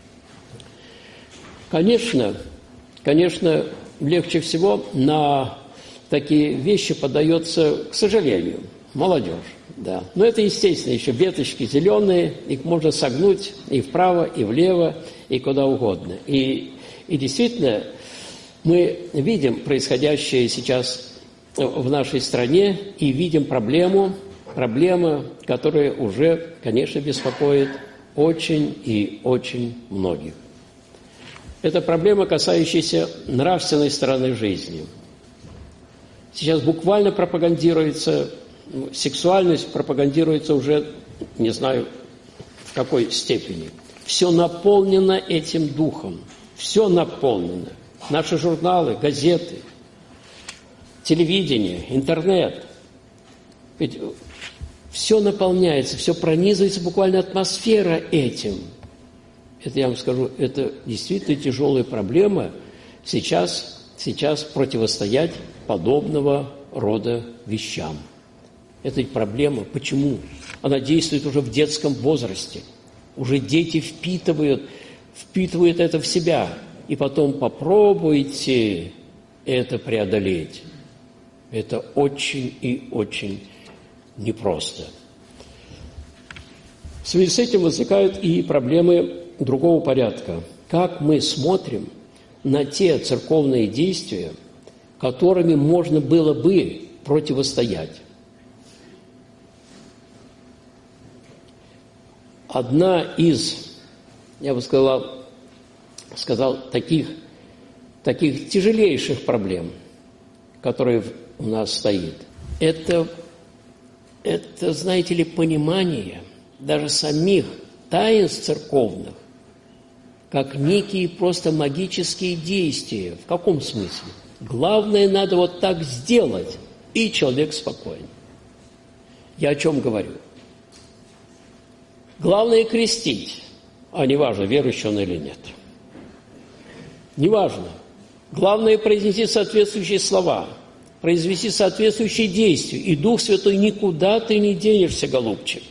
Конечно, конечно, легче всего на такие вещи поддается, к сожалению, молодежь. Да. Но это, естественно, еще веточки зеленые, их можно согнуть и вправо, и влево, и куда угодно. И, и действительно, мы видим происходящее сейчас в нашей стране и видим проблему, проблему, которая уже, конечно, беспокоит очень и очень многих. Это проблема, касающаяся нравственной стороны жизни. Сейчас буквально пропагандируется, сексуальность пропагандируется уже, не знаю, в какой степени. Все наполнено этим духом, все наполнено. Наши журналы, газеты, телевидение, интернет. Ведь все наполняется, все пронизывается, буквально атмосфера этим. Это, я вам скажу, это действительно тяжелая проблема сейчас, сейчас противостоять подобного рода вещам. Эта проблема, почему? Она действует уже в детском возрасте. Уже дети впитывают, впитывают это в себя. И потом попробуйте это преодолеть. Это очень и очень непросто. В связи с этим возникают и проблемы другого порядка. Как мы смотрим на те церковные действия, которыми можно было бы противостоять. Одна из, я бы сказал, сказал таких, таких тяжелейших проблем, которые у нас стоит, это, это, знаете ли, понимание даже самих таинств церковных, как некие просто магические действия. В каком смысле? Главное, надо вот так сделать, и человек спокоен. Я о чем говорю? Главное крестить, а не важно, верующий он или нет. Не важно. Главное произнести соответствующие слова, произвести соответствующие действия, и Дух Святой никуда ты не денешься, голубчик.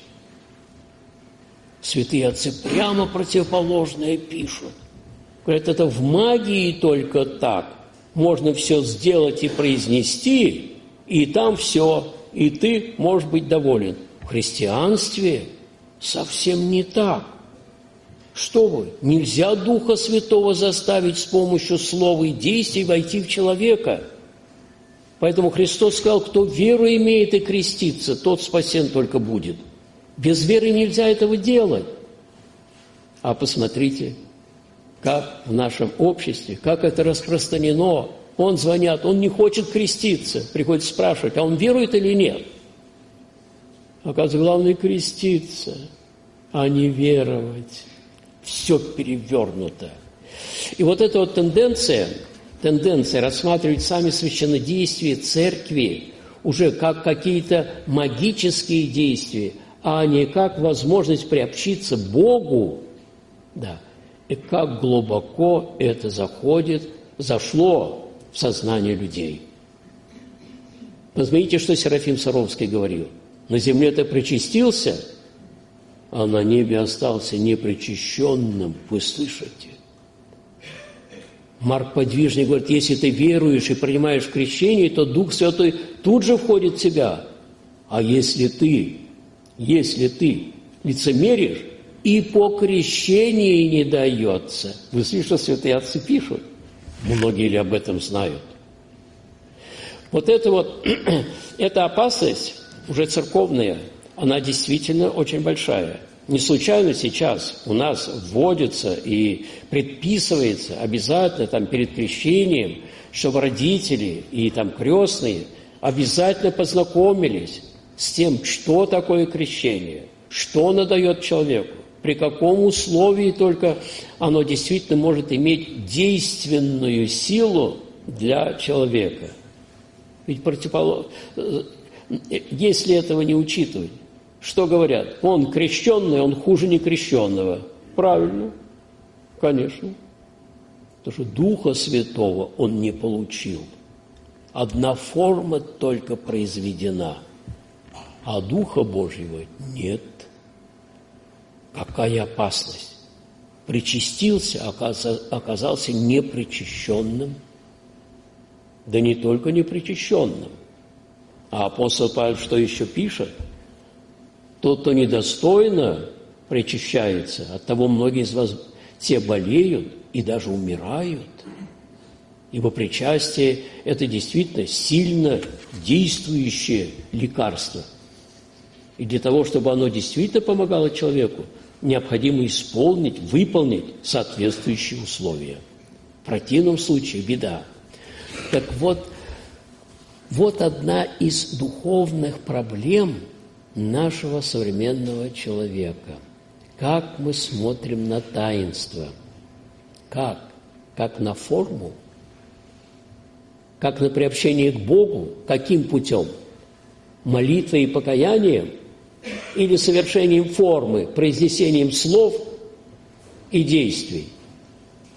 Святые отцы прямо противоположное пишут. Говорят, это в магии только так. Можно все сделать и произнести, и там все, и ты можешь быть доволен. В христианстве совсем не так. Что вы? Нельзя Духа Святого заставить с помощью слов и действий войти в человека. Поэтому Христос сказал, кто веру имеет и крестится, тот спасен только будет. Без веры нельзя этого делать. А посмотрите, как в нашем обществе, как это распространено. Он звонят, он не хочет креститься. Приходится спрашивать, а он верует или нет? Оказывается, главное креститься, а не веровать. Все перевернуто. И вот эта вот тенденция, тенденция рассматривать сами священнодействия церкви уже как какие-то магические действия, а не как возможность приобщиться Богу, да, и как глубоко это заходит, зашло в сознание людей. Посмотрите, что Серафим Саровский говорил. На земле ты причастился, а на небе остался непричащенным. Вы слышите? Марк Подвижник говорит, если ты веруешь и принимаешь крещение, то Дух Святой тут же входит в тебя. А если ты, если ты лицемеришь, и по крещении не дается. Вы слышите, что святые отцы пишут? Многие ли об этом знают? Вот это вот, эта опасность, уже церковная, она действительно очень большая. Не случайно сейчас у нас вводится и предписывается обязательно там перед крещением, чтобы родители и там крестные обязательно познакомились с тем, что такое крещение, что оно дает человеку, при каком условии только оно действительно может иметь действенную силу для человека. Ведь противоположно, если этого не учитывать, что говорят? Он крещенный, он хуже некрещенного. Правильно, конечно. Потому что Духа Святого он не получил. Одна форма только произведена, а Духа Божьего нет. Какая опасность? Причастился, оказался непричащенным. Да не только непричащенным. А апостол Павел что еще пишет? Тот, кто недостойно причащается, от того многие из вас те болеют и даже умирают. Ибо причастие – это действительно сильно действующее лекарство. И для того, чтобы оно действительно помогало человеку, необходимо исполнить, выполнить соответствующие условия. В противном случае беда. Так вот, вот одна из духовных проблем нашего современного человека. Как мы смотрим на таинство? Как? Как на форму? Как на приобщение к Богу? Каким путем? Молитвой и покаянием? Или совершением формы, произнесением слов и действий?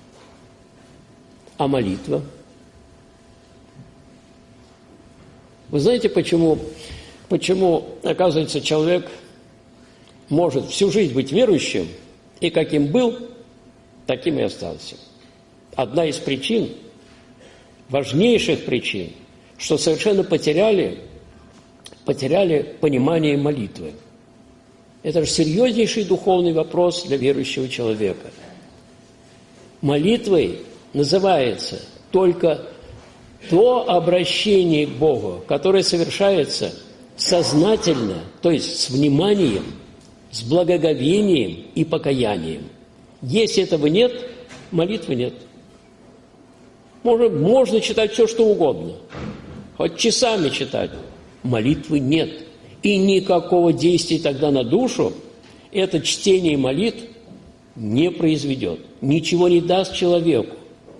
А молитва? Вы знаете, почему, почему, оказывается, человек может всю жизнь быть верующим, и каким был, таким и остался? Одна из причин, важнейших причин, что совершенно потеряли, потеряли понимание молитвы. Это же серьезнейший духовный вопрос для верующего человека. Молитвой называется только то обращение к Богу, которое совершается сознательно, то есть с вниманием, с благоговением и покаянием. Если этого нет, молитвы нет. Можно, можно читать все, что угодно, хоть часами читать. Молитвы нет. И никакого действия тогда на душу это чтение молитв не произведет. Ничего не даст человеку.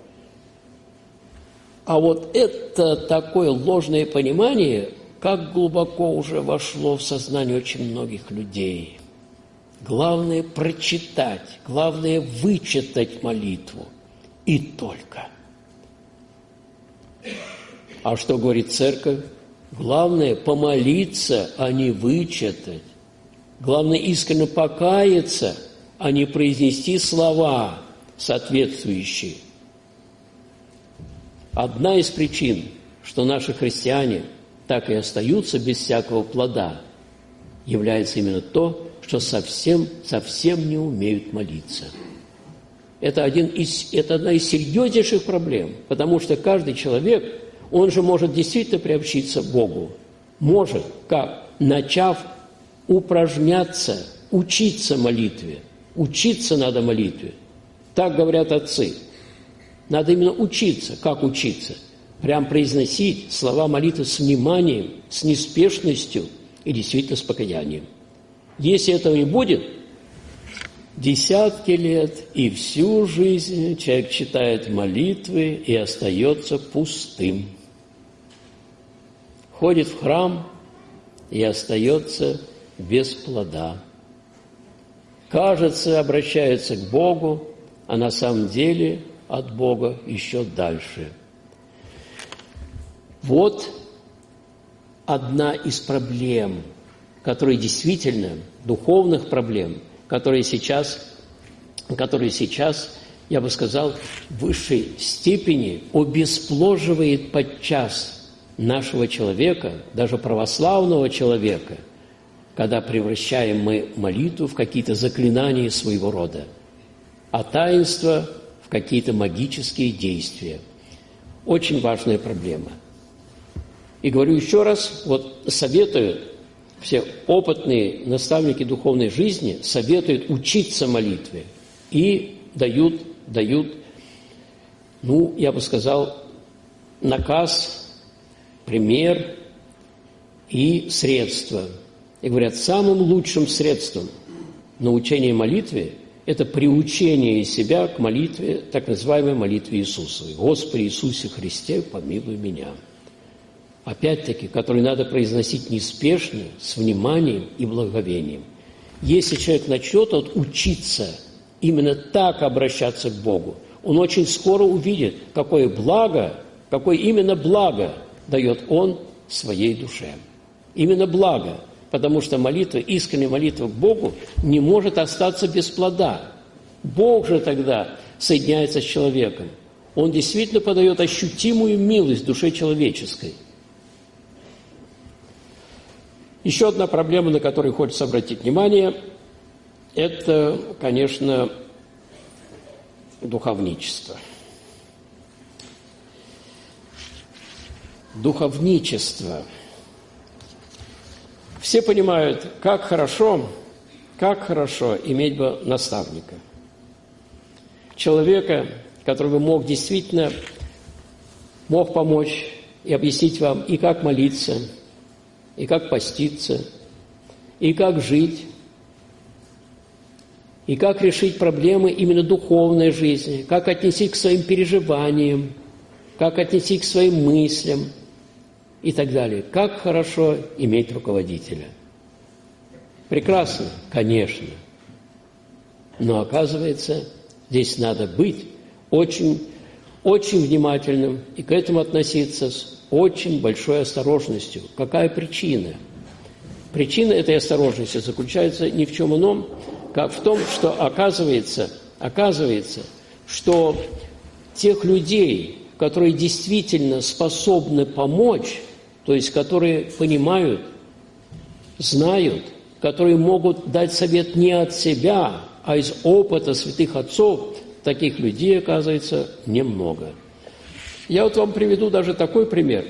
А вот это такое ложное понимание, как глубоко уже вошло в сознание очень многих людей. Главное прочитать, главное вычитать молитву. И только. А что говорит церковь? Главное помолиться, а не вычитать. Главное искренне покаяться, а не произнести слова соответствующие. Одна из причин, что наши христиане так и остаются без всякого плода, является именно то, что совсем, совсем не умеют молиться. Это, один из, это одна из серьезнейших проблем, потому что каждый человек, он же может действительно приобщиться к Богу. Может, как? Начав упражняться, учиться молитве. Учиться надо молитве. Так говорят отцы. Надо именно учиться. Как учиться? Прям произносить слова молитвы с вниманием, с неспешностью и действительно с покаянием. Если этого не будет, десятки лет и всю жизнь человек читает молитвы и остается пустым. Ходит в храм и остается без плода. Кажется, обращается к Богу, а на самом деле от Бога еще дальше. Вот одна из проблем, которые действительно, духовных проблем, которые сейчас, которые сейчас, я бы сказал, в высшей степени обеспложивает подчас нашего человека, даже православного человека, когда превращаем мы молитву в какие-то заклинания своего рода, а таинство в какие-то магические действия. Очень важная проблема. И говорю еще раз, вот советую, все опытные наставники духовной жизни советуют учиться молитве и дают, дают, ну, я бы сказал, наказ, пример и средства. И говорят, самым лучшим средством научения молитве – это приучение себя к молитве, так называемой молитве Иисусовой. «Господи Иисусе Христе, помилуй меня». Опять-таки, который надо произносить неспешно, с вниманием и благоговением. Если человек начнет вот учиться именно так обращаться к Богу, он очень скоро увидит, какое благо, какое именно благо дает он своей душе. Именно благо, потому что молитва, искренняя молитва к Богу не может остаться без плода. Бог же тогда соединяется с человеком. Он действительно подает ощутимую милость душе человеческой. Еще одна проблема, на которую хочется обратить внимание, это, конечно, духовничество. Духовничество. Все понимают, как хорошо, как хорошо иметь бы наставника. Человека, который бы мог действительно, мог помочь и объяснить вам, и как молиться, и как поститься, и как жить, и как решить проблемы именно духовной жизни, как отнести к своим переживаниям, как отнести к своим мыслям и так далее. Как хорошо иметь руководителя. Прекрасно, конечно. Но оказывается, здесь надо быть очень, очень внимательным и к этому относиться с очень большой осторожностью. Какая причина? Причина этой осторожности заключается ни в чем ином, как в том, что оказывается, оказывается, что тех людей, которые действительно способны помочь, то есть которые понимают, знают, которые могут дать совет не от себя, а из опыта святых отцов, таких людей, оказывается, немного. Я вот вам приведу даже такой пример.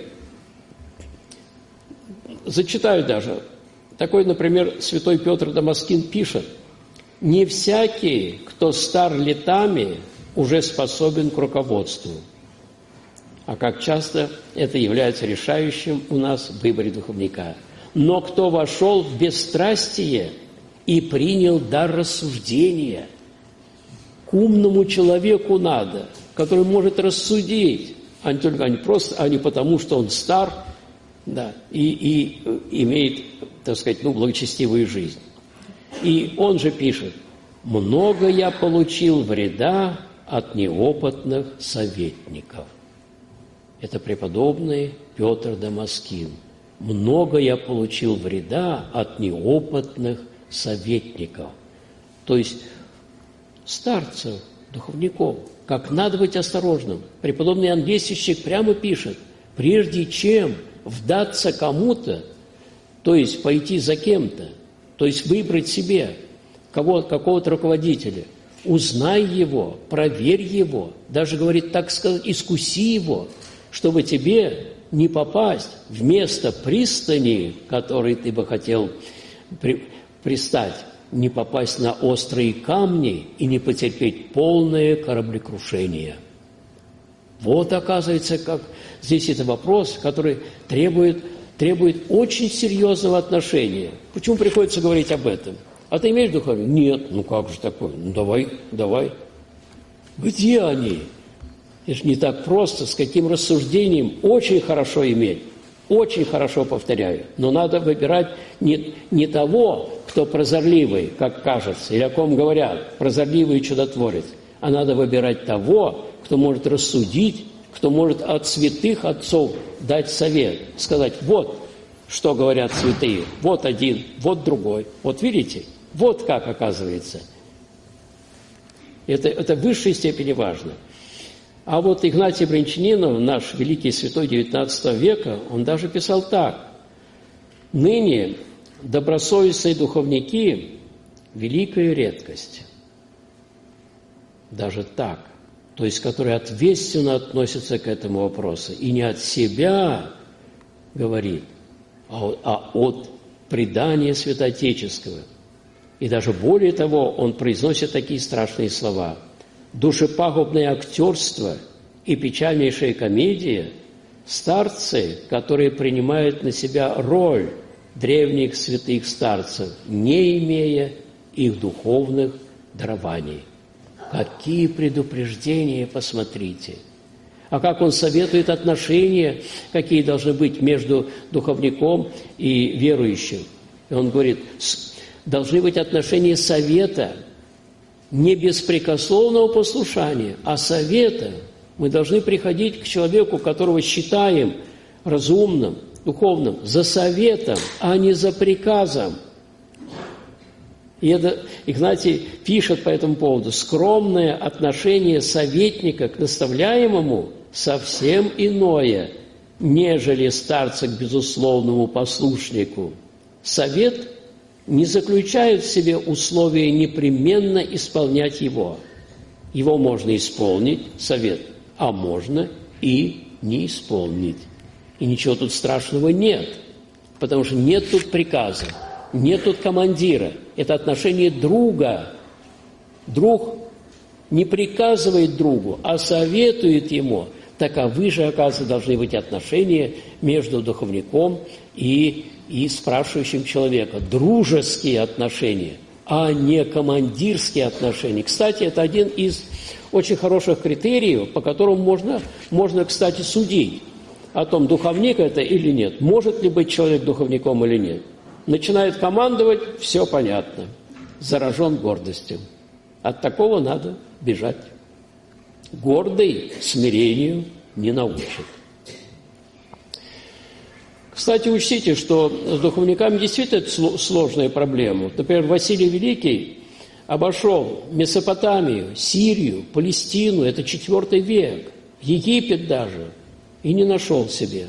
Зачитаю даже. Такой, например, святой Петр Дамаскин пишет: «Не всякий, кто стар летами, уже способен к руководству». А как часто это является решающим у нас в выборе духовника. «Но кто вошел в бесстрастие и принял дар рассуждения». К умному человеку надо, который может рассудить, а не только а не просто, а не потому, что он стар, да, и, и имеет, так сказать, ну, благочестивую жизнь. И он же пишет: «Много я получил вреда от неопытных советников». Это преподобный Петр Дамаскин. «Много я получил вреда от неопытных советников». То есть старцев, духовников, как надо быть осторожным. Преподобный Иоанн Вестищик прямо пишет: прежде чем вдаться кому-то, то есть пойти за кем-то, то есть выбрать себе кого, какого-то руководителя, узнай его, проверь его, даже, говорит, так сказать, искуси его, чтобы тебе не попасть в место пристани, в которой ты бы хотел при, пристать, не попасть на острые камни и не потерпеть полное кораблекрушение. Вот, оказывается, как здесь это вопрос, который требует, требует очень серьезного отношения. Почему приходится говорить об этом? А ты имеешь духовник? Нет. Ну как же такое? Ну давай, давай. Где они? Это же не так просто, с каким рассуждением. Очень хорошо иметь. Очень хорошо, повторяю. Но надо выбирать не, не того, кто прозорливый, как кажется, или о ком говорят, прозорливый чудотворец, а надо выбирать того, кто может рассудить, кто может от святых отцов дать совет, сказать: вот что говорят святые, вот один, вот другой. Вот видите, вот как оказывается. Это, это в высшей степени важно. А вот Игнатий Брянчанинов, наш великий святой девятнадцатого века, он даже писал так: «Ныне добросовестные духовники – великая редкость». Даже так. То есть, которые ответственно относятся к этому вопросу. И не от себя говорит, а, а от предания святоотеческого. И даже более того, он произносит такие страшные слова: «Душепагубное актерство и печальнейшая комедия – старцы, которые принимают на себя роль древних святых старцев, не имея их духовных дарований». Какие предупреждения, посмотрите! А как он советует отношения, какие должны быть между духовником и верующим. И он говорит, должны быть отношения совета, не беспрекословного послушания, а совета. Мы должны приходить к человеку, которого считаем разумным, духовным, за советом, а не за приказом. И это Игнатий пишет по этому поводу: скромное отношение советника к наставляемому совсем иное, нежели старца к безусловному послушнику. Совет не заключает в себе условия непременно исполнять его. Его можно исполнить, совет, а можно и не исполнить. И ничего тут страшного нет, потому что нет тут приказа, нет тут командира. Это отношение друга. Друг не приказывает другу, а советует ему. Таковы же, оказывается, должны быть отношения между духовником и, и спрашивающим человека. Дружеские отношения, а не командирские отношения. Кстати, это один из очень хороших критериев, по которым можно, можно, кстати, судить о том, духовник это или нет. Может ли быть человек духовником или нет. Начинает командовать, все понятно. Заражен гордостью. От такого надо бежать. Гордый смирению не научит. Кстати, учтите, что с духовниками действительно это сложная проблема. Например, Василий Великий обошел Месопотамию, Сирию, Палестину, это четвёртый век, Египет даже, и не нашел себе.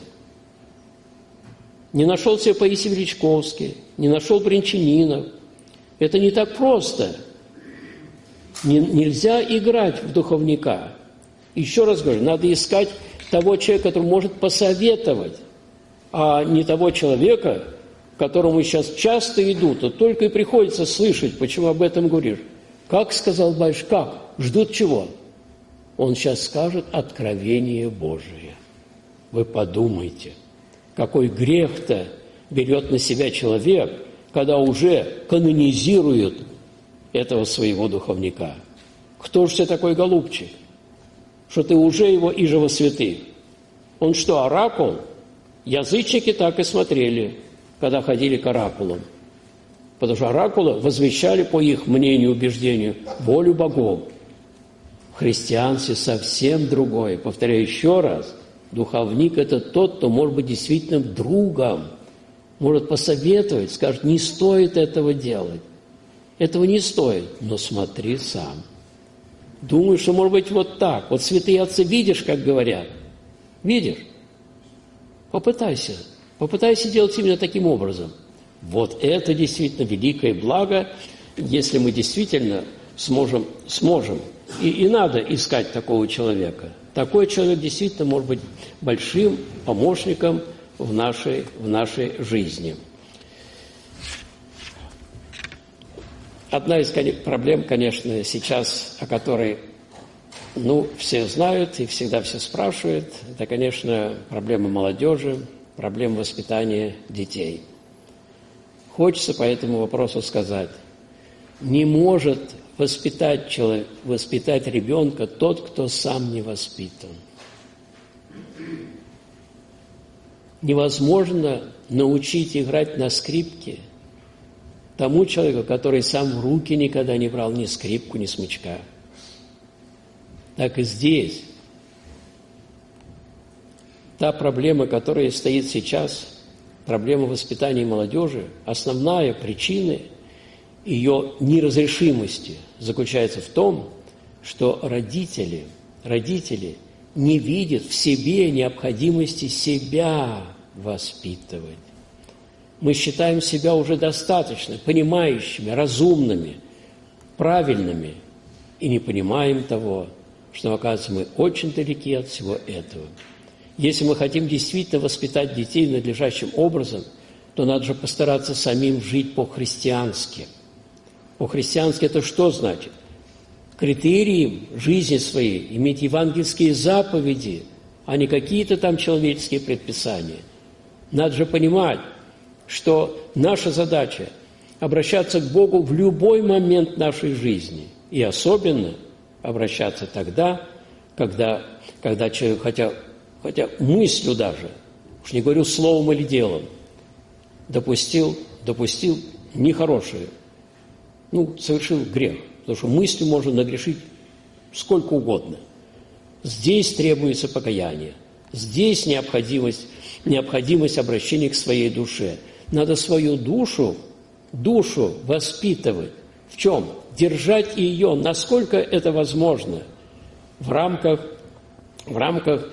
Не нашел себе Паисий Величковский, не нашел Брянчанинов. Это не так просто. Не, нельзя играть в духовника. Еще раз говорю, надо искать того человека, который может посоветовать, а не того человека, к которому сейчас часто идут, а только и приходится слышать, почему об этом говоришь. Как сказал Байш, как? Ждут чего? Он сейчас скажет откровение Божие. Вы подумайте, какой грех-то берет на себя человек, когда уже канонизирует этого своего духовника. Кто же ты такой голубчик, что ты уже его иже во святых? Он что, оракул? Язычники так и смотрели, когда ходили к оракулам. Потому что оракулы возвещали, по их мнению, убеждению, волю богов. В христианстве совсем другое. Повторяю еще раз, духовник – это тот, кто может быть действительно другом, может посоветовать, скажет, не стоит этого делать. Этого не стоит, но смотри сам. Думаю, что может быть вот так. Вот святые отцы, видишь, как говорят? Видишь? Попытайся. Попытайся делать именно таким образом. Вот это действительно великое благо, если мы действительно сможем, сможем. И, и надо искать такого человека. Такой человек действительно может быть большим помощником в нашей, в нашей жизни. Одна из проблем, конечно, сейчас, о которой, ну, все знают и всегда все спрашивают, это, конечно, проблема молодежи, проблема воспитания детей. Хочется по этому вопросу сказать, не может воспитать, человек, воспитать ребенка тот, кто сам не воспитан. Невозможно научить играть на скрипке тому человеку, который сам в руки никогда не брал ни скрипку, ни смычка. Так и здесь. Та проблема, которая стоит сейчас, проблема воспитания молодежи, основная причина ее неразрешимости заключается в том, что родители, родители не видят в себе необходимости себя воспитывать. Мы считаем себя уже достаточно понимающими, разумными, правильными, и не понимаем того, что, оказывается, мы очень далеки от всего этого. Если мы хотим действительно воспитать детей надлежащим образом, то надо же постараться самим жить по-христиански. По-христиански это что значит? Критерием жизни своей иметь евангельские заповеди, а не какие-то там человеческие предписания. Надо же понимать, что наша задача – обращаться к Богу в любой момент нашей жизни. И особенно обращаться тогда, когда, когда человек, хотя, хотя мыслью даже, уж не говорю словом или делом, допустил, допустил нехорошее, ну, совершил грех, потому что мыслью можно нагрешить сколько угодно. Здесь требуется покаяние, здесь необходимость, необходимость обращения к своей душе. Надо свою душу, душу воспитывать. В чем? Держать ее, насколько это возможно, в рамках, в рамках,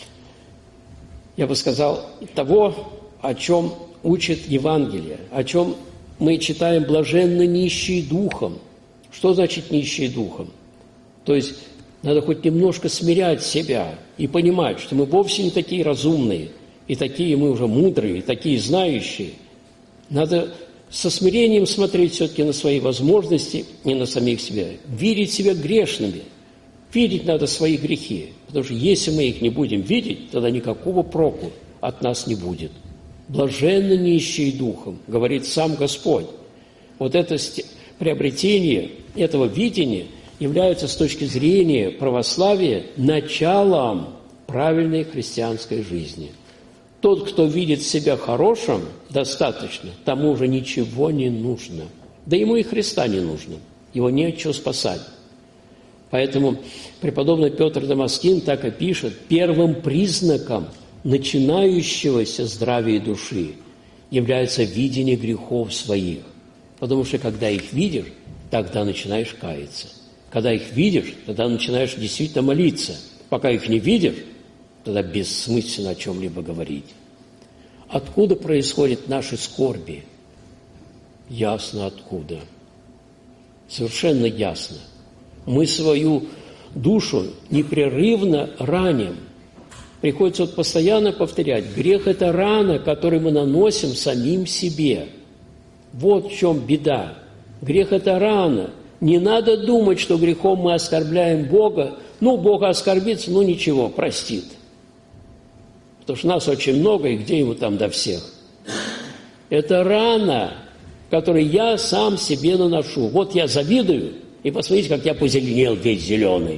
я бы сказал, того, о чем учит Евангелие, о чем мы читаем «блаженно нищие духом». Что значит нищие духом? То есть надо хоть немножко смирять себя и понимать, что мы вовсе не такие разумные, и такие мы уже мудрые, и такие знающие. Надо со смирением смотреть все-таки на свои возможности и на самих себя. Видеть себя грешными. Видеть надо свои грехи. Потому что если мы их не будем видеть, тогда никакого проку от нас не будет. Блаженны нищие духом, говорит сам Господь. Вот это приобретение этого видения является с точки зрения православия началом правильной христианской жизни. Тот, кто видит себя хорошим, достаточно, тому уже ничего не нужно. Да ему и Христа не нужно, его не от чего спасать. Поэтому преподобный Петр Дамаскин так и пишет, первым признаком начинающегося здравия души является видение грехов своих. Потому что когда их видишь, тогда начинаешь каяться. Когда их видишь, тогда начинаешь действительно молиться. Пока их не видишь, тогда бессмысленно о чем-либо говорить. Откуда происходят наши скорби? Ясно откуда. Совершенно ясно. Мы свою душу непрерывно раним. Приходится вот постоянно повторять. Грех – это рана, которую мы наносим самим себе. Вот в чем беда. Грех – это рана. Не надо думать, что грехом мы оскорбляем Бога. Ну, Бога оскорбится, ну ничего, простит. Потому что нас очень много, и где ему там до всех? Это рана, которую я сам себе наношу. Вот я завидую, и посмотрите, как я позеленел весь зеленый.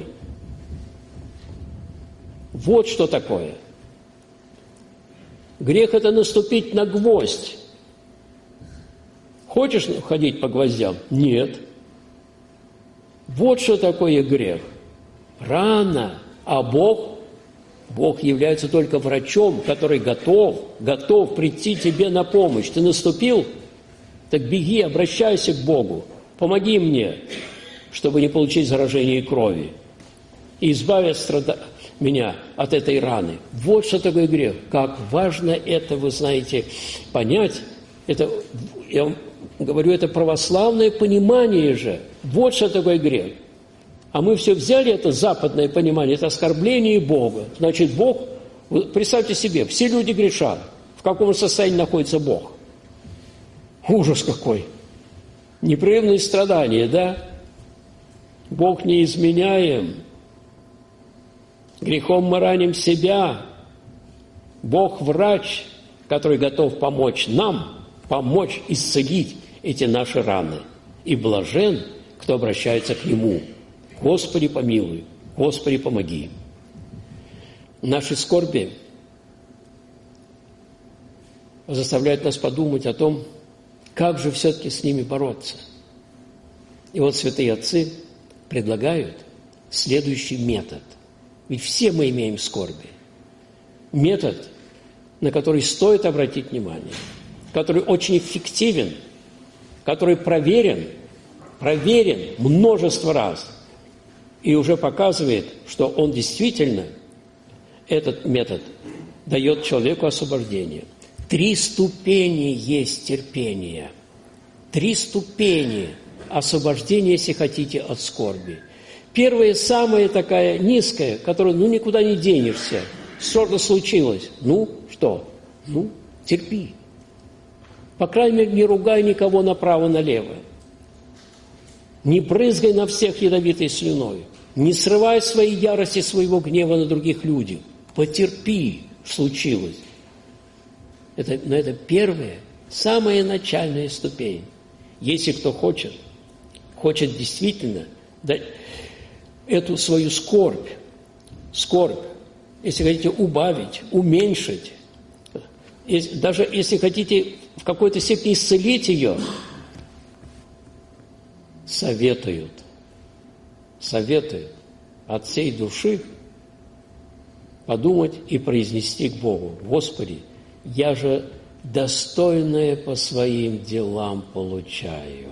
Вот что такое. Грех – это наступить на гвоздь. Хочешь ходить по гвоздям? Нет. Вот что такое грех. Рана. А Бог, Бог является только врачом, который готов, готов прийти тебе на помощь. Ты наступил? Так беги, обращайся к Богу. Помоги мне, чтобы не получить заражение крови. И избави от страда... меня от этой раны. Вот что такое грех. Как важно это, вы знаете, понять. Это, я вам говорю, это православное понимание же. Вот что такое грех. А мы все взяли это западное понимание, это оскорбление Бога. Значит, Бог, представьте себе, все люди грешат. В каком состоянии находится Бог? Ужас какой! Непрерывные страдания, да? Бог неизменяем. Грехом мы раним себя. Бог врач, который готов помочь нам, помочь исцелить эти наши раны. И блажен, кто обращается к Нему. Господи, помилуй, Господи, помоги. Наши скорби заставляют нас подумать о том, как же все-таки с ними бороться. И вот святые отцы предлагают следующий метод. Ведь все мы имеем скорби. Метод, на который стоит обратить внимание, который очень эффективен, который проверен, проверен множество раз и уже показывает, что он действительно, этот метод, дает человеку освобождение. Три ступени есть терпения. Три ступени освобождения, если хотите, от скорби. Первая, самая такая низкая, которую, ну, никуда не денешься. Что-то случилось. Ну, что? Ну, терпи. По крайней мере, не ругай никого направо-налево. Не брызгай на всех ядовитой слюной. Не срывай свои ярости, своего гнева на других людей. Потерпи, случилось. Это, но это первая, самая начальная ступень. Если кто хочет, хочет действительно дать эту свою скорбь, скорбь, если хотите убавить, уменьшить, даже если хотите в какой-то степени исцелить ее, советуют, советуют от всей души подумать и произнести к Богу: Господи, я же достойное по своим делам получаю.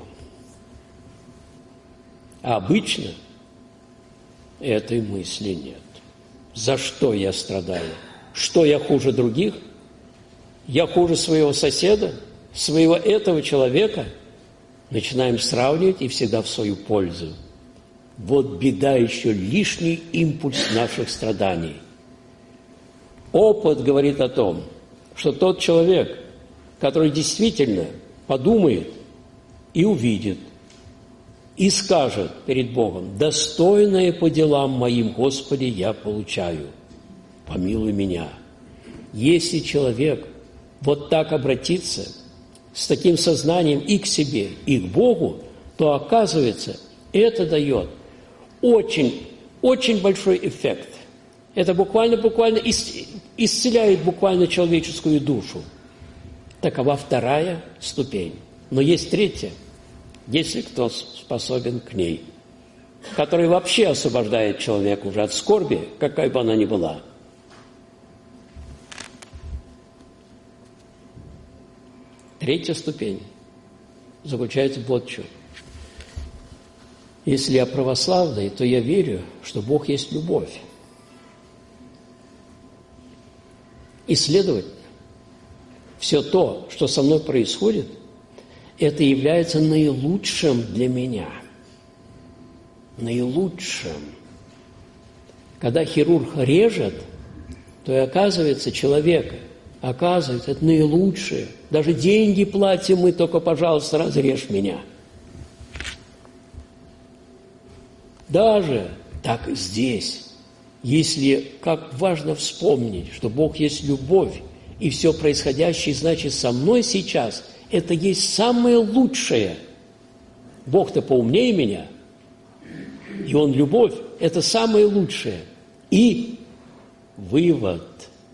А обычно этой мысли нет. За что я страдаю? Что я хуже других? Я хуже своего соседа, своего этого человека? Начинаем сравнивать и всегда в свою пользу. Вот беда, еще лишний импульс наших страданий. Опыт говорит о том, что тот человек, который действительно подумает и увидит, и скажет перед Богом: достойное по делам моим, Господи, я получаю, помилуй меня. Если человек вот так обратится, с таким сознанием и к себе, и к Богу, то, оказывается, это дает очень, очень большой эффект. Это буквально, буквально исцеляет буквально человеческую душу. Такова вторая ступень. Но есть третья, если кто способен к ней, который вообще освобождает человека уже от скорби, какая бы она ни была. Третья ступень заключается вот в чем. Если я православный, то я верю, что Бог есть любовь. И, следовательно, все то, что со мной происходит, это является наилучшим для меня. Наилучшим. Когда хирург режет, то и оказывается человека, оказывается, это наилучшее. Даже деньги платим мы, только, пожалуйста, разрежь меня. Даже так и здесь. Если, как важно вспомнить, что Бог есть любовь, и все происходящее, значит, со мной сейчас, это есть самое лучшее. Бог-то поумнее меня, и Он любовь, это самое лучшее. И вывод,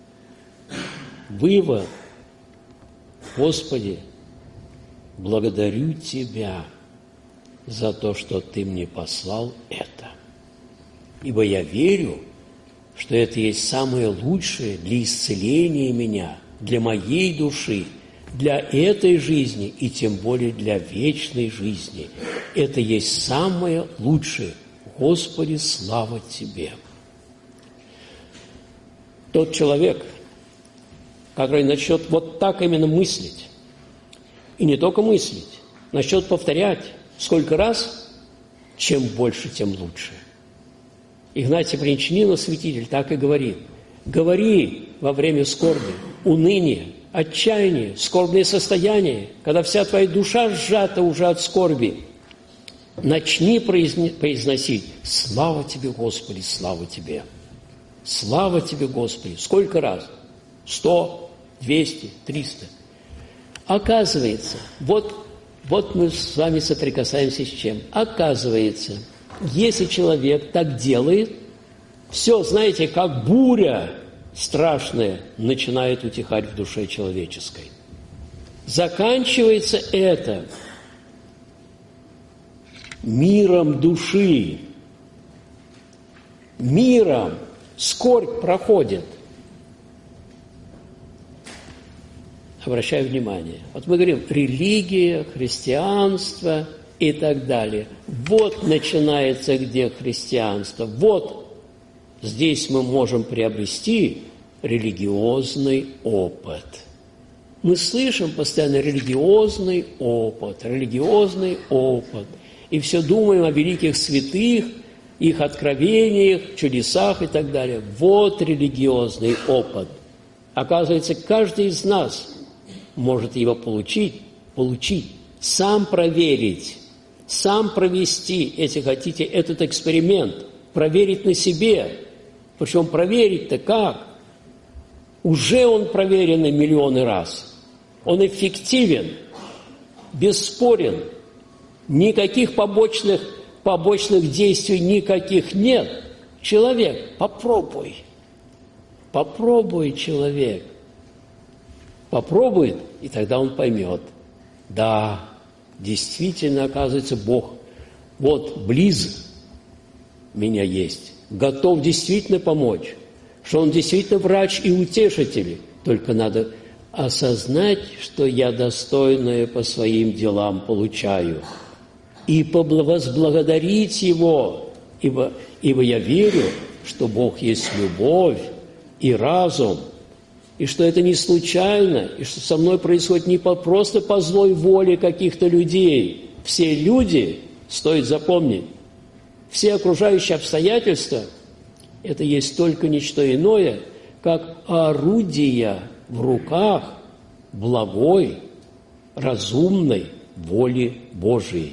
вывод, Господи, благодарю Тебя за то, что Ты мне послал это. Ибо я верю, что это есть самое лучшее для исцеления меня, для моей души, для этой жизни и тем более для вечной жизни. Это есть самое лучшее. Господи, слава Тебе! Тот человек, который начнет вот так именно мыслить, и не только мыслить, начнет повторять, сколько раз, чем больше, тем лучше. Игнатий Брянчанинов, святитель, так и говорит. Говори во время скорби, уныния, отчаяния, скорбное состояние, когда вся твоя душа сжата уже от скорби. Начни произносить «Слава Тебе, Господи, слава Тебе». Слава Тебе, Господи. Сколько раз? Сто, двести, триста. Оказывается, вот, вот мы с вами соприкасаемся с чем? Оказывается, если человек так делает, все, знаете, как буря страшная начинает утихать в душе человеческой. Заканчивается это миром души. Миром. Скорбь проходит. Обращаю внимание. Вот мы говорим религия, христианство и так далее. Вот начинается где христианство. Вот здесь мы можем приобрести религиозный опыт. Мы слышим постоянно религиозный опыт, религиозный опыт. И все думаем о великих святых, их откровениях, чудесах и так далее. Вот религиозный опыт. Оказывается, каждый из нас может его получить, получить, сам проверить, сам провести, если хотите, этот эксперимент, проверить на себе. Причем проверить-то как? Уже он проверен миллионы раз. Он эффективен, бесспорен. Никаких побочных, побочных действий никаких нет. Человек, попробуй. Попробуй, человек. Попробует, и тогда он поймет. Да, действительно, оказывается, Бог вот близ меня есть, готов действительно помочь, что Он действительно врач и утешитель. Только надо осознать, что я достойное по своим делам получаю, и возблагодарить Его, ибо, ибо я верю, что Бог есть любовь и разум, и что это не случайно, и что со мной происходит не по, просто по злой воле каких-то людей. Все люди, стоит запомнить, все окружающие обстоятельства – это есть только ничто иное, как орудия в руках благой, разумной воли Божией.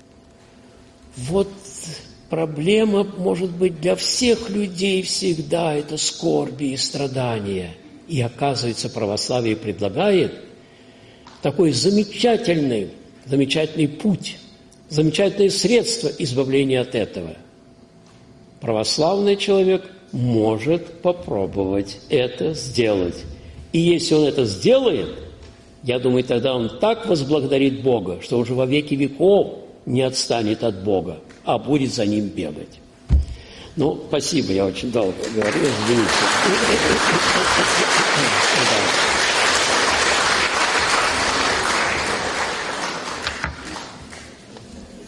Вот проблема, может быть, для всех людей всегда – это скорби и страдания. И, оказывается, православие предлагает такой замечательный, замечательный путь, замечательное средство избавления от этого. Православный человек может попробовать это сделать. И если он это сделает, я думаю, тогда он так возблагодарит Бога, что уже во веки веков не отстанет от Бога, а будет за Ним бегать. Ну, спасибо, я очень долго говорю, извините.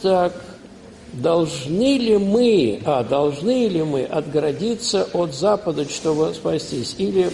Так, должны ли мы, а, должны ли мы отгородиться от Запада, чтобы спастись? Или,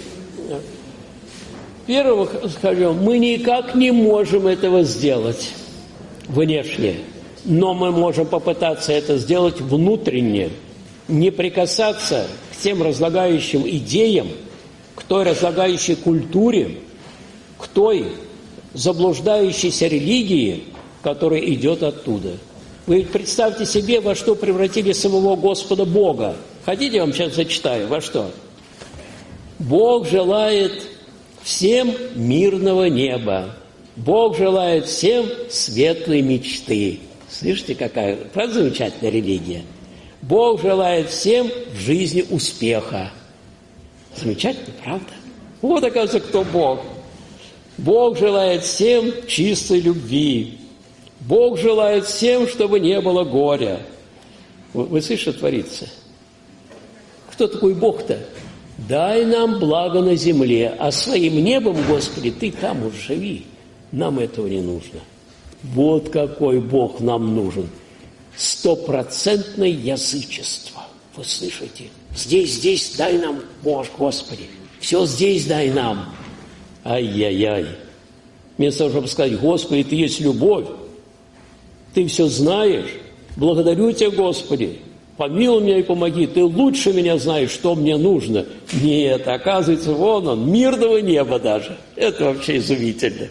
первых, скажем, мы никак не можем этого сделать внешне, но мы можем попытаться это сделать внутренне, не прикасаться к тем разлагающим идеям, к той разлагающей культуре, к той заблуждающейся религии, которая идет оттуда. Вы представьте себе, во что превратили самого Господа Бога. Хотите, я вам сейчас зачитаю, во что? Бог желает всем мирного неба. Бог желает всем светлой мечты. Слышите, какая, правда, замечательная религия? Бог желает всем в жизни успеха. Замечательно, правда? Вот, оказывается, кто Бог. Бог желает всем чистой любви. Бог желает всем, чтобы не было горя. Вы, вы слышите, что творится? Кто такой Бог-то? Дай нам благо на земле, а своим небом, Господи, Ты там уж живи. Нам этого не нужно. Вот какой Бог нам нужен. Стопроцентное язычество. Вы слышите? Здесь, здесь дай нам, Боже, Господи. Все здесь дай нам. Ай-яй-яй. Вместо того, чтобы сказать, Господи, Ты есть любовь. Ты все знаешь. Благодарю Тебя, Господи. Помилуй меня и помоги. Ты лучше меня знаешь, что мне нужно. Нет, оказывается, вон он, мирного неба даже. Это вообще изумительно.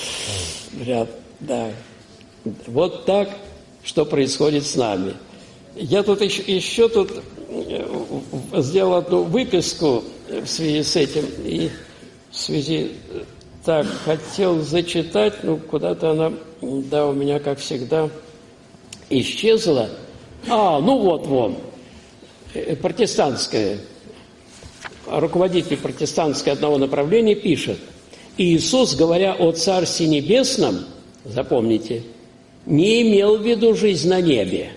Да. Вот так, что происходит с нами. Я тут еще, еще тут сделал одну выписку в связи с этим. И в связи... Так, хотел зачитать, но куда-то она, да, у меня, как всегда, исчезла. А, ну вот, вон, протестантская, руководитель протестантской одного направления пишет: Иисус, говоря о Царстве Небесном, запомните, не имел в виду жизнь на небе.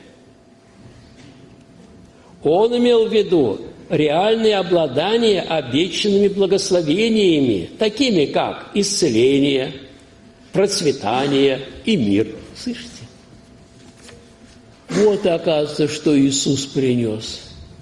Он имел в виду реальное обладание обещанными благословениями, такими как исцеление, процветание и мир. Слышите? Вот, оказывается, что Иисус принес.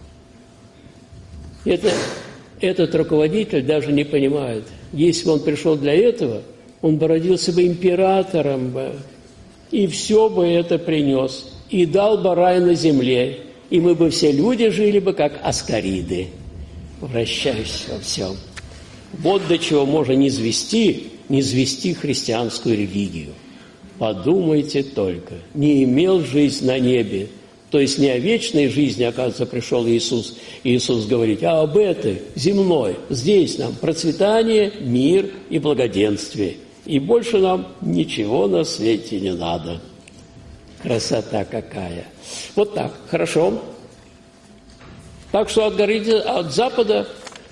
Это, этот руководитель даже не понимает. Если бы он пришел для этого, он бы родился бы императором, бы, и все бы это принес, и дал бы рай на земле. И мы бы все люди жили бы, как аскариды, вращаясь во всем. Вот до чего можно низвести, низвести христианскую религию. Подумайте только, не имел жизнь на небе, то есть не о вечной жизни, оказывается, пришел Иисус. Иисус говорит, а об этой, земной, здесь нам процветание, мир и благоденствие. И больше нам ничего на свете не надо. Красота какая! Вот так, хорошо. Так что от, горы, от Запада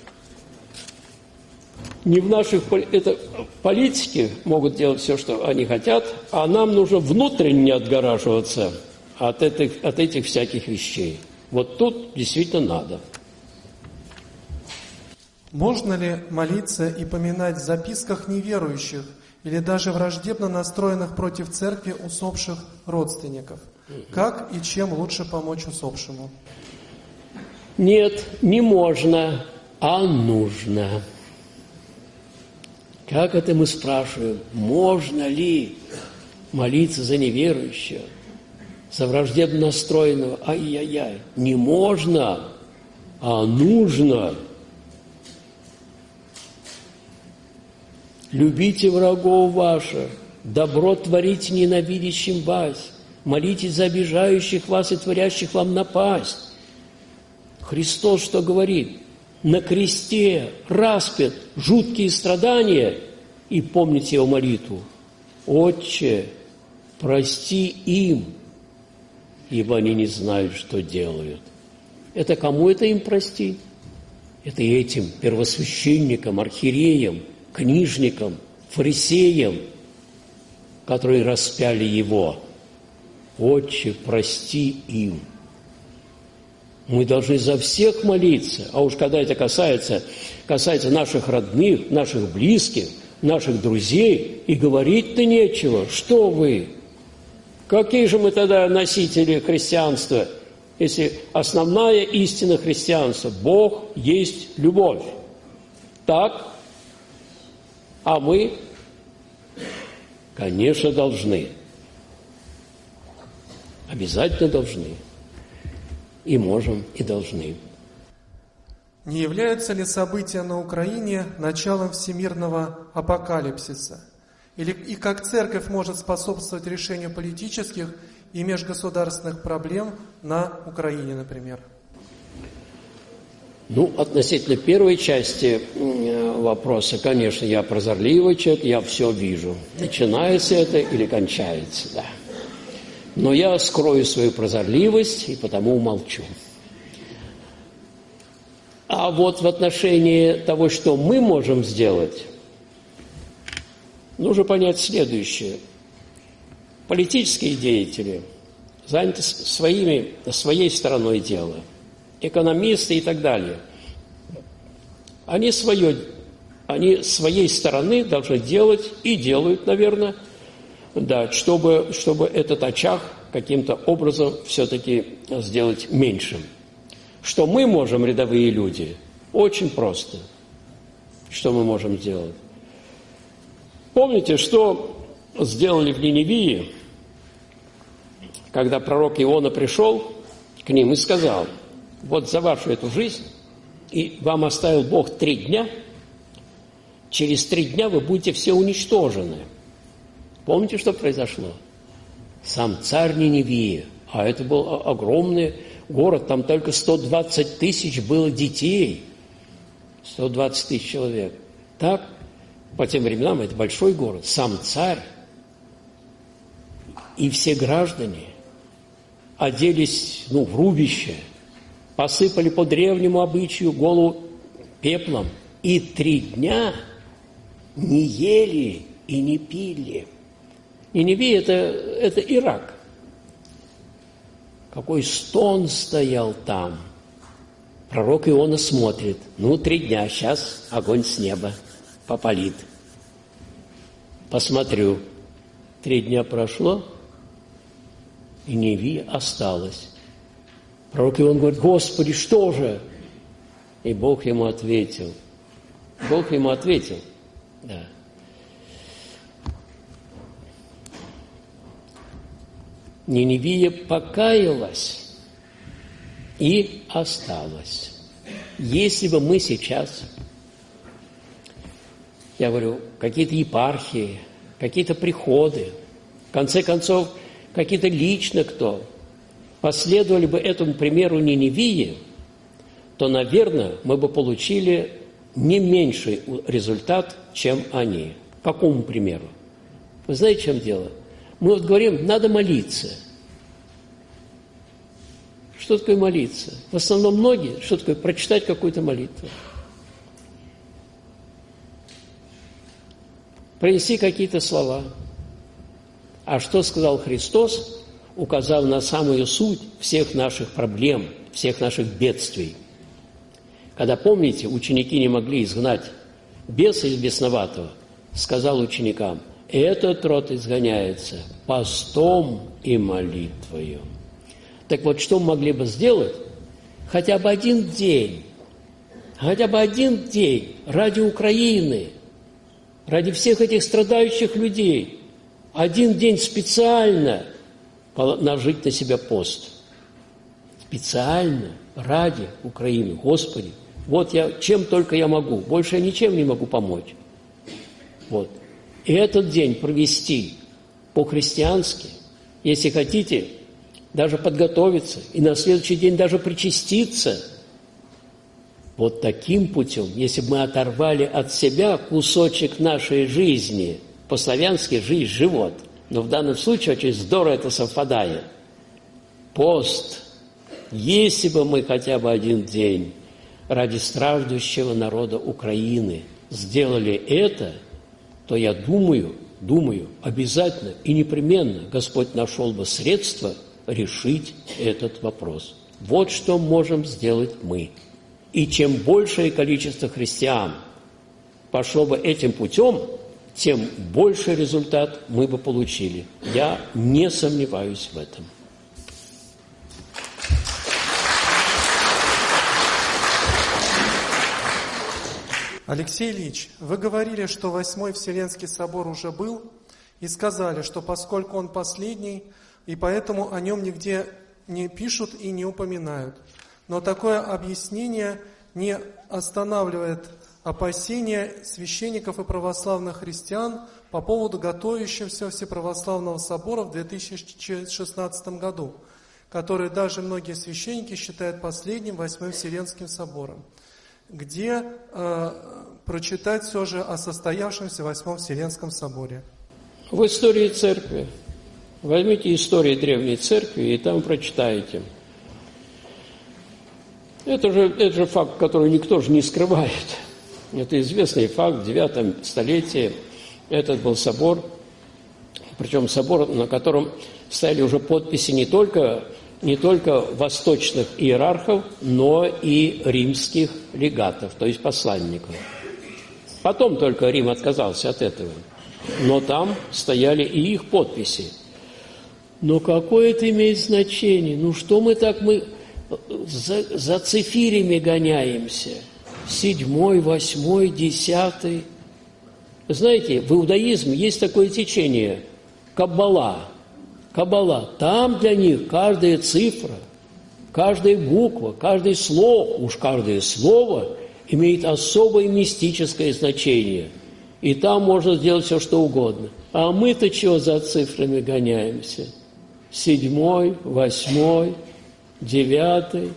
не в наших... Это политики могут делать все, что они хотят, а нам нужно внутренне отгораживаться от этих, от этих всяких вещей. Вот тут действительно надо. Можно ли молиться и поминать в записках неверующих или даже враждебно настроенных против церкви усопших родственников? Как и чем лучше помочь усопшему? Нет, не можно, а нужно. Как это мы спрашиваем? Можно ли молиться за неверующего, за враждебно настроенного? Ай-яй-яй. Не можно, а нужно. Любите врагов ваших, добро творите ненавидящим вас, молитесь за обижающих вас и творящих вам напасть. Христос что говорит? На кресте распят жуткие страдания, и помните его молитву. Отче, прости им, ибо они не знают, что делают. Это кому это им простить? Это этим первосвященникам, архиереям, книжникам, фарисеям, которые распяли его. Отче, прости им. Мы должны за всех молиться. А уж когда это касается, касается наших родных, наших близких, наших друзей, и говорить-то нечего. Что вы? Какие же мы тогда носители христианства, если основная истина христианства – Бог есть любовь? Так? А мы, конечно, должны. Обязательно должны. И можем, и должны. Не являются ли события на Украине началом всемирного апокалипсиса? Или и как церковь может способствовать решению политических и межгосударственных проблем на Украине, например? Ну, относительно первой части вопроса, конечно, я прозорливый человек, я все вижу. Начинается это или кончается, да. Но я скрою свою прозорливость и потому умолчу. А вот в отношении того, что мы можем сделать, нужно понять следующее. Политические деятели заняты своими, своей стороной дела, экономисты и так далее. Они, свое, они своей стороны должны делать и делают, наверное, да, чтобы, чтобы этот очаг каким-то образом все-таки сделать меньшим. Что мы можем, рядовые люди? Очень просто. Что мы можем сделать? Помните, что сделали в Ниневии, когда пророк Иона пришел к ним и сказал: вот за вашу эту жизнь, и вам оставил Бог три дня, через три дня вы будете все уничтожены. Помните, что произошло? Сам царь Ниневии, а это был огромный город, там только сто двадцать тысяч было детей, сто двадцать тысяч человек. Так, по тем временам это большой город, сам царь и все граждане оделись, ну, в рубище, посыпали по древнему обычаю голову пеплом и три дня не ели и не пили. Ниневия – это, это Ирак. Какой стон стоял там. Пророк Иона смотрит. Ну, три дня, сейчас огонь с неба попалит. Посмотрю. Три дня прошло, и Ниневия осталась. Пророк Иона говорит: Господи, что же? И Бог ему ответил. Бог ему ответил, да. Ниневия покаялась и осталась. Если бы мы сейчас, я говорю, какие-то епархии, какие-то приходы, в конце концов, какие-то лично кто, последовали бы этому примеру Ниневии, то, наверное, мы бы получили не меньший результат, чем они. По какому примеру? Вы знаете, в чем дело? Мы вот говорим, надо молиться. Что такое молиться? В основном многие, что такое прочитать какую-то молитву. Принеси какие-то слова. А что сказал Христос, указав на самую суть всех наших проблем, всех наших бедствий? Когда, помните, ученики не могли изгнать беса из бесноватого, сказал ученикам: этот род изгоняется постом и молитвою. Так вот, что мы могли бы сделать? Хотя бы один день, хотя бы один день ради Украины, ради всех этих страдающих людей, один день специально нажить на себя пост. Специально ради Украины. Господи, вот я, чем только я могу, больше я ничем не могу помочь. Вот. И этот день провести по-христиански, если хотите, даже подготовиться, и на следующий день даже причаститься. Вот таким путем, если бы мы оторвали от себя кусочек нашей жизни, по-славянски жизнь – живот, но в данном случае очень здорово это совпадает. Пост. Если бы мы хотя бы один день ради страждущего народа Украины сделали это, то я думаю, думаю, обязательно и непременно Господь нашел бы средства решить этот вопрос. Вот что можем сделать мы. И чем большее количество христиан пошло бы этим путем, тем больше результат мы бы получили. Я не сомневаюсь в этом. Алексей Ильич, вы говорили, что Восьмой Вселенский собор уже был, и сказали, что поскольку он последний, и поэтому о нем нигде не пишут и не упоминают. Но такое объяснение не останавливает опасения священников и православных христиан по поводу готовящегося Всеправославного собора в две тысячи шестнадцатом году, который даже многие священники считают последним Восьмым Вселенским собором. Где э, прочитать все же о состоявшемся Восьмом Вселенском соборе? В истории церкви. Возьмите историю Древней Церкви и там прочитаете. Это же, это же факт, который никто же не скрывает. Это известный факт. В девятом столетии этот был собор, причем собор, на котором стояли уже подписи не только, не только восточных иерархов, но и римских легатов, то есть посланников. Потом только Рим отказался от этого. Но там стояли и их подписи. Но какое это имеет значение? Ну что мы так, мы за, за цифирями гоняемся? Седьмой, восьмой, десятый. Знаете, в иудаизме есть такое течение – Каббала. Каббала. Там для них каждая цифра, каждая буква, каждый слог, уж каждое слово имеет особое мистическое значение. И там можно сделать все, что угодно. А мы-то чего за цифрами гоняемся? Седьмой, восьмой, девятый.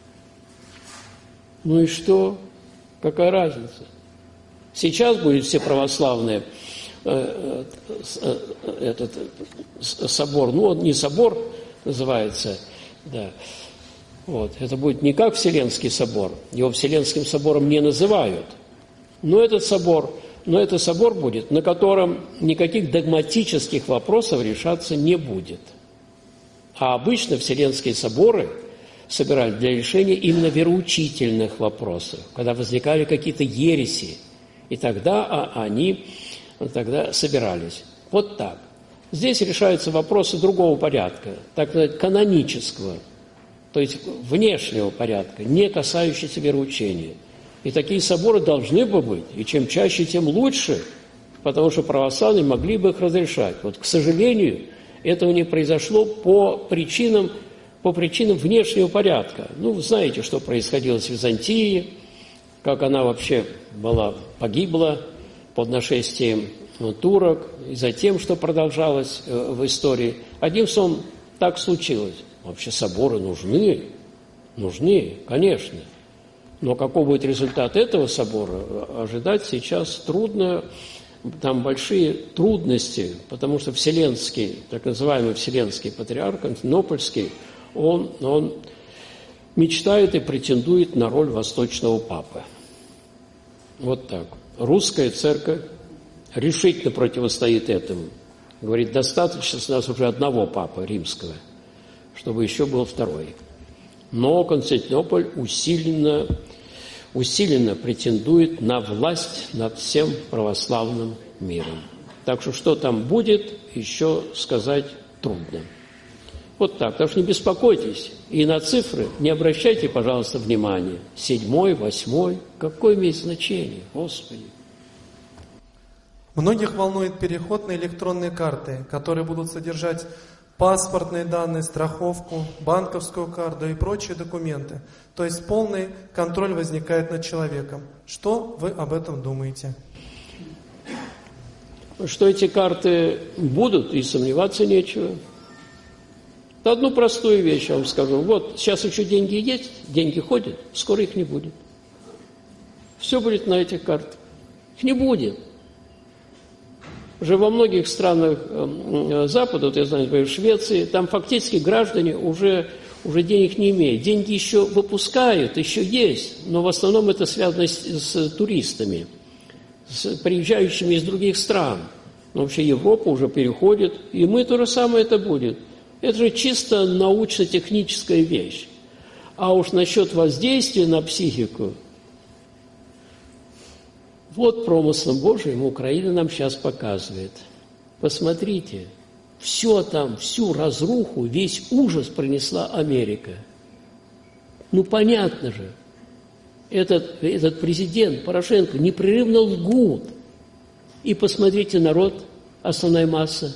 Ну и что? Какая разница? Сейчас будет все православные э, э, этот собор, ну он не собор называется, да. Вот. Это будет не как Вселенский собор, его Вселенским собором не называют. Но этот собор, но это собор будет, на котором никаких догматических вопросов решаться не будет. А обычно Вселенские соборы собирают для решения именно вероучительных вопросов, когда возникали какие-то ереси, и тогда они тогда собирались. Вот так. Здесь решаются вопросы другого порядка, так сказать, канонического, то есть внешнего порядка, не касающиеся вероучения. И такие соборы должны бы быть, и чем чаще, тем лучше, потому что православные могли бы их разрешать. Вот, к сожалению, этого не произошло по причинам, по причинам внешнего порядка. Ну, вы знаете, что происходило с Византией, как она вообще была, погибла под нашествием турок, и затем, что продолжалось в истории. Одним словом, так случилось. Вообще соборы нужны, нужны, конечно. Но какой будет результат этого собора, ожидать сейчас трудно. Там большие трудности, потому что Вселенский, так называемый Вселенский патриарх, Константинопольский, он, он мечтает и претендует на роль восточного папы. Вот так. Русская церковь решительно противостоит этому. Говорит, достаточно у нас уже одного папы римского, чтобы еще был второй. Но Константинополь усиленно, усиленно претендует на власть над всем православным миром. Так что что там будет, еще сказать трудно. Вот так. Так что не беспокойтесь. И на цифры не обращайте, пожалуйста, внимания. Седьмой, восьмой. Какое имеет значение, Господи? Многих волнует переход на электронные карты, которые будут содержать паспортные данные, страховку, банковскую карту и прочие документы. То есть полный контроль возникает над человеком. Что вы об этом думаете? Что эти карты будут, и сомневаться нечего. Одну простую вещь я вам скажу. Вот сейчас еще деньги есть, деньги ходят, скоро их не будет. Все будет на этих картах. Их не будет. Уже во многих странах Запада, вот я знаю, например, в Швеции, там фактически граждане уже, уже денег не имеют. Деньги еще выпускают, еще есть, но в основном это связано с, с туристами, с приезжающими из других стран. Но вообще Европа уже переходит, и мы то же самое это будет. Это же чисто научно-техническая вещь. А уж насчет воздействия на психику, Вот промыслом Божиим Украина нам сейчас показывает. Посмотрите, все там, всю разруху, весь ужас принесла Америка. Ну, понятно же, этот, этот президент Порошенко непрерывно лгут. И посмотрите, народ, основная масса.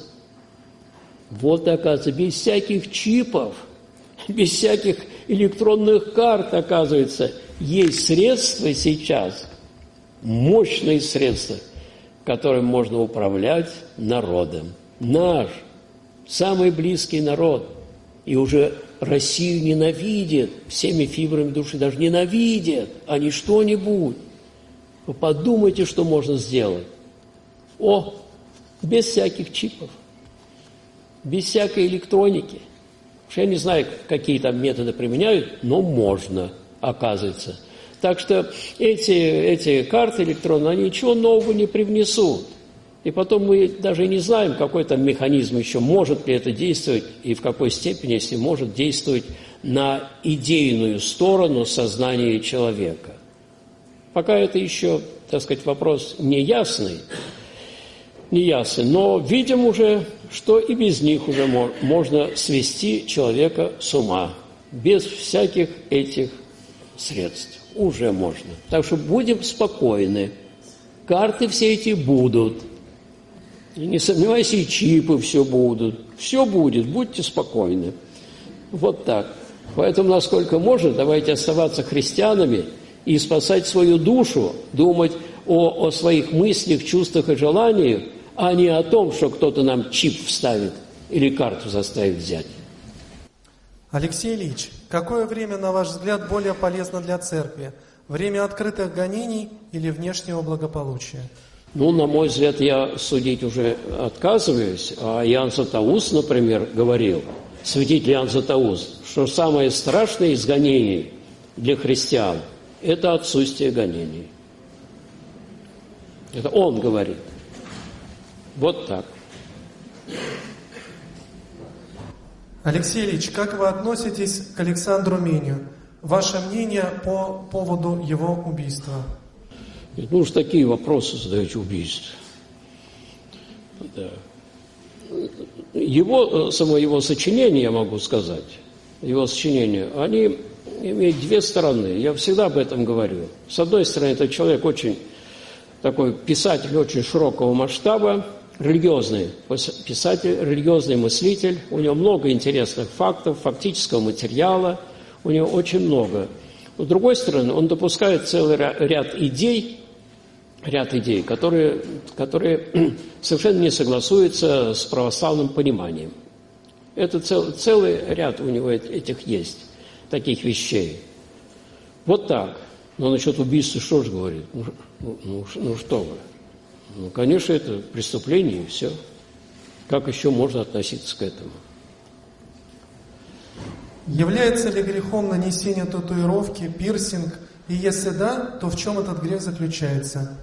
Вот, оказывается, без всяких чипов, без всяких электронных карт, оказывается, есть средства сейчас, мощные средства, которым можно управлять народом. Наш, самый близкий народ. И уже Россию ненавидят всеми фибрами души, даже ненавидят, а не что-нибудь. Вы подумайте, что можно сделать. О, без всяких чипов, без всякой электроники. Уж я не знаю, какие там методы применяют, но можно, оказывается. Так что эти, эти карты электронные, они ничего нового не привнесут. И потом мы даже не знаем, какой там механизм еще, может ли это действовать и в какой степени, если может действовать на идейную сторону сознания человека. Пока это еще, так сказать, вопрос неясный, неясный, но видим уже, что и без них уже можно свести человека с ума, без всяких этих средств. Уже можно. Так что будем спокойны. Карты все эти будут. И не сомневайся, и чипы все будут. Все будет, будьте спокойны. Вот так. Поэтому, насколько можно, давайте оставаться христианами и спасать свою душу, думать о, о своих мыслях, чувствах и желаниях, а не о том, что кто-то нам чип вставит или карту заставит взять. Алексей Ильич, какое время, на ваш взгляд, более полезно для церкви? Время открытых гонений или внешнего благополучия? Ну, на мой взгляд, я судить уже отказываюсь. А Иоанн Златоуст, например, говорил, святитель Иоанн Златоуст, что самое страшное из гонений для христиан – это отсутствие гонений. Это он говорит. Вот так. Алексей Ильич, как вы относитесь к Александру Меню? Ваше мнение по поводу его убийства? Ну уж такие вопросы задаете, убийств. Да. Его, само его сочинение, я могу сказать, его сочинения, они имеют две стороны. Я всегда об этом говорю. С одной стороны, это человек очень такой писатель очень широкого масштаба, религиозный писатель, религиозный мыслитель. У него много интересных фактов, фактического материала, у него очень много. С другой стороны, он допускает целый ряд идей, ряд идей, которые, которые совершенно не согласуются с православным пониманием. Это цел, целый ряд у него этих есть, таких вещей. Вот так. Но насчет убийства что же говорит? Ну, ну, ну что вы? Ну, конечно, это преступление, и все. Как еще можно относиться к этому? Является ли грехом нанесение татуировки, пирсинг? И если да, то в чем этот грех заключается?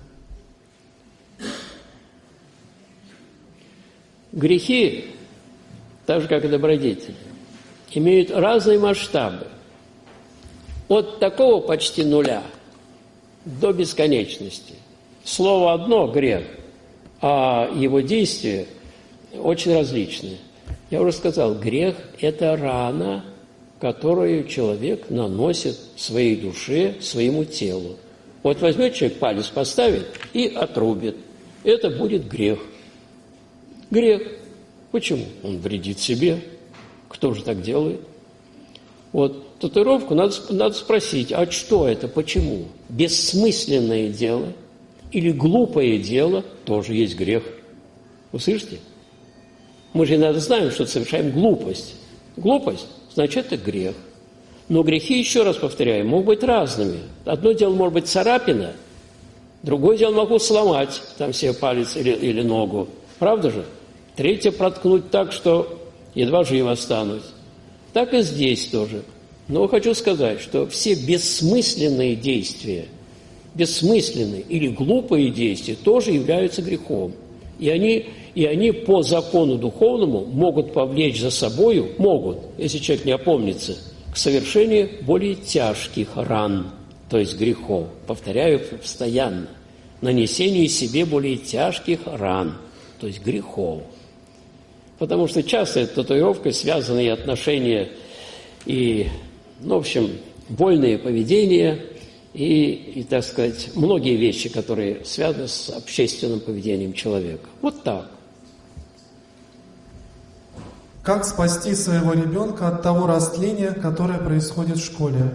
Грехи, так же как и добродетели, имеют разные масштабы. От такого почти нуля до бесконечности. Слово одно – грех, а его действия очень различны. Я уже сказал, грех – это рана, которую человек наносит своей душе, своему телу. Вот возьмет человек, палец поставит и отрубит. Это будет грех. Грех. Почему? Он вредит себе. Кто же так делает? Вот татуировку надо, надо спросить, а что это, почему? Бессмысленное дело или глупое дело тоже есть грех. Вы слышите? Мы же иногда знаем, что совершаем глупость. Глупость, значит, это грех. Но грехи, еще раз повторяю, могут быть разными. Одно дело может быть царапина, другое дело могу сломать там себе палец или, или ногу. Правда же? Третье проткнуть так, что едва жив останусь. Так и здесь тоже. Но хочу сказать, что все бессмысленные действия, бессмысленные или глупые действия тоже являются грехом. И они, и они по закону духовному могут повлечь за собою, могут, если человек не опомнится, к совершению более тяжких ран, то есть грехов. Повторяю постоянно. нанесению себе более тяжких ран, то есть грехов. Потому что часто этой татуировкой связаны и отношения, и, ну, в общем, вольное поведение, и, и, так сказать, многие вещи, которые связаны с общественным поведением человека. Вот так. Как спасти своего ребенка от того растления, которое происходит в школе?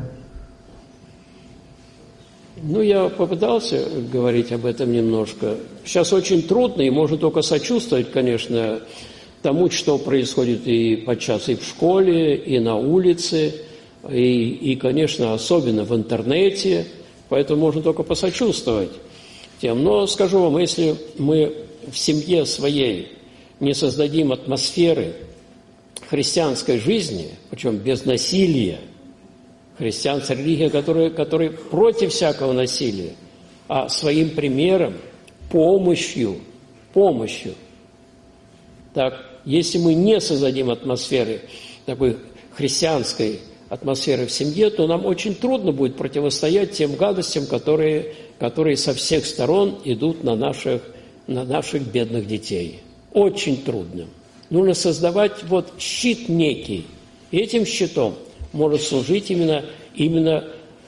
Ну, я попытался говорить об этом немножко. Сейчас очень трудно, и можно только сочувствовать, конечно, тому, что происходит и подчас и в школе, и на улице, и, и, конечно, особенно в интернете. Поэтому можно только посочувствовать тем. Но скажу вам, если мы в семье своей не создадим атмосферы христианской жизни, причем без насилия, христианская религия, которая, которая против всякого насилия, а своим примером, помощью, помощью. Так, если мы не создадим атмосферы, такой христианской атмосферы в семье, то нам очень трудно будет противостоять тем гадостям, которые, которые со всех сторон идут на наших, на наших бедных детей. Очень трудно. Нужно создавать вот щит некий. И этим щитом может служить именно, именно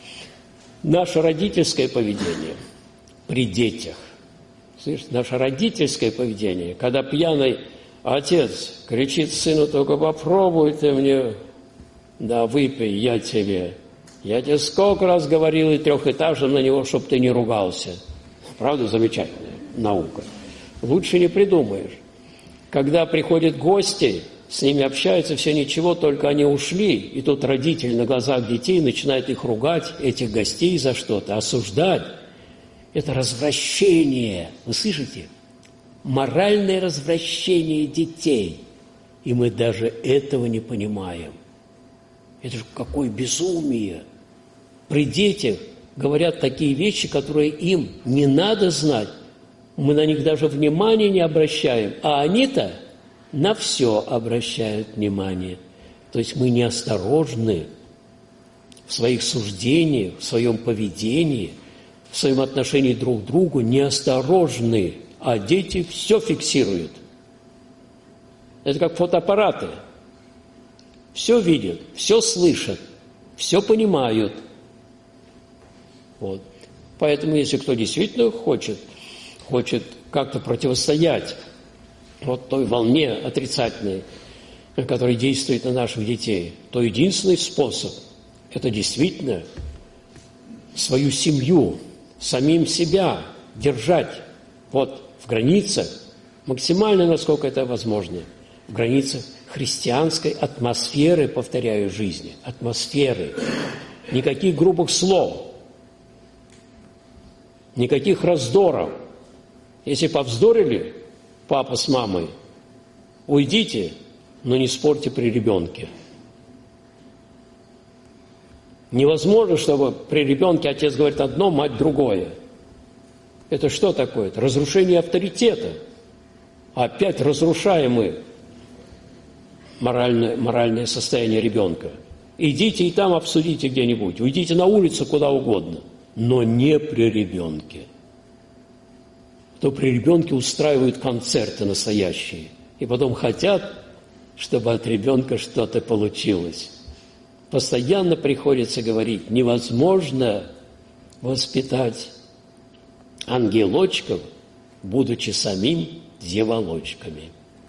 наше родительское поведение при детях. Слышите, наше родительское поведение, когда пьяный отец кричит сыну: только попробуй ты мне, да выпей, я тебе. Я тебе сколько раз говорил и трехэтажным на него, чтобы ты не ругался. Правда, замечательная наука. Лучше не придумаешь. Когда приходят гости, с ними общаются, все ничего, только они ушли, и тут родитель на глазах детей начинает их ругать, этих гостей, за что-то, осуждать. Это развращение. Вы слышите? Моральное развращение детей. И мы даже этого не понимаем. Это же какое безумие. При детях говорят такие вещи, которые им не надо знать. Мы на них даже внимания не обращаем. А они-то на все обращают внимание. То есть мы неосторожны в своих суждениях, в своем поведении, в своем отношении друг к другу, неосторожны. А дети все фиксируют. Это как фотоаппараты. Все видят, все слышат, все понимают. Вот. Поэтому, если кто действительно хочет, хочет как-то противостоять вот той волне отрицательной, которая действует на наших детей, то единственный способ – это действительно свою семью, самим себя держать вот в границах, максимально, насколько это возможно, в границах христианской атмосферы, повторяю, жизни, атмосферы. Никаких грубых слов, никаких раздоров. Если повздорили папа с мамой, уйдите, но не спорьте при ребенке. Невозможно, чтобы при ребенке отец говорит одно, мать другое. Это что такое? Это разрушение авторитета. Опять разрушаем мы моральное, моральное состояние ребенка. Идите и там обсудите где-нибудь, уйдите на улицу куда угодно, но не при ребенке. То при ребенке устраивают концерты настоящие, и потом хотят, чтобы от ребенка что-то получилось. Постоянно приходится говорить, невозможно воспитать ангелочков, будучи самим дьяволочками.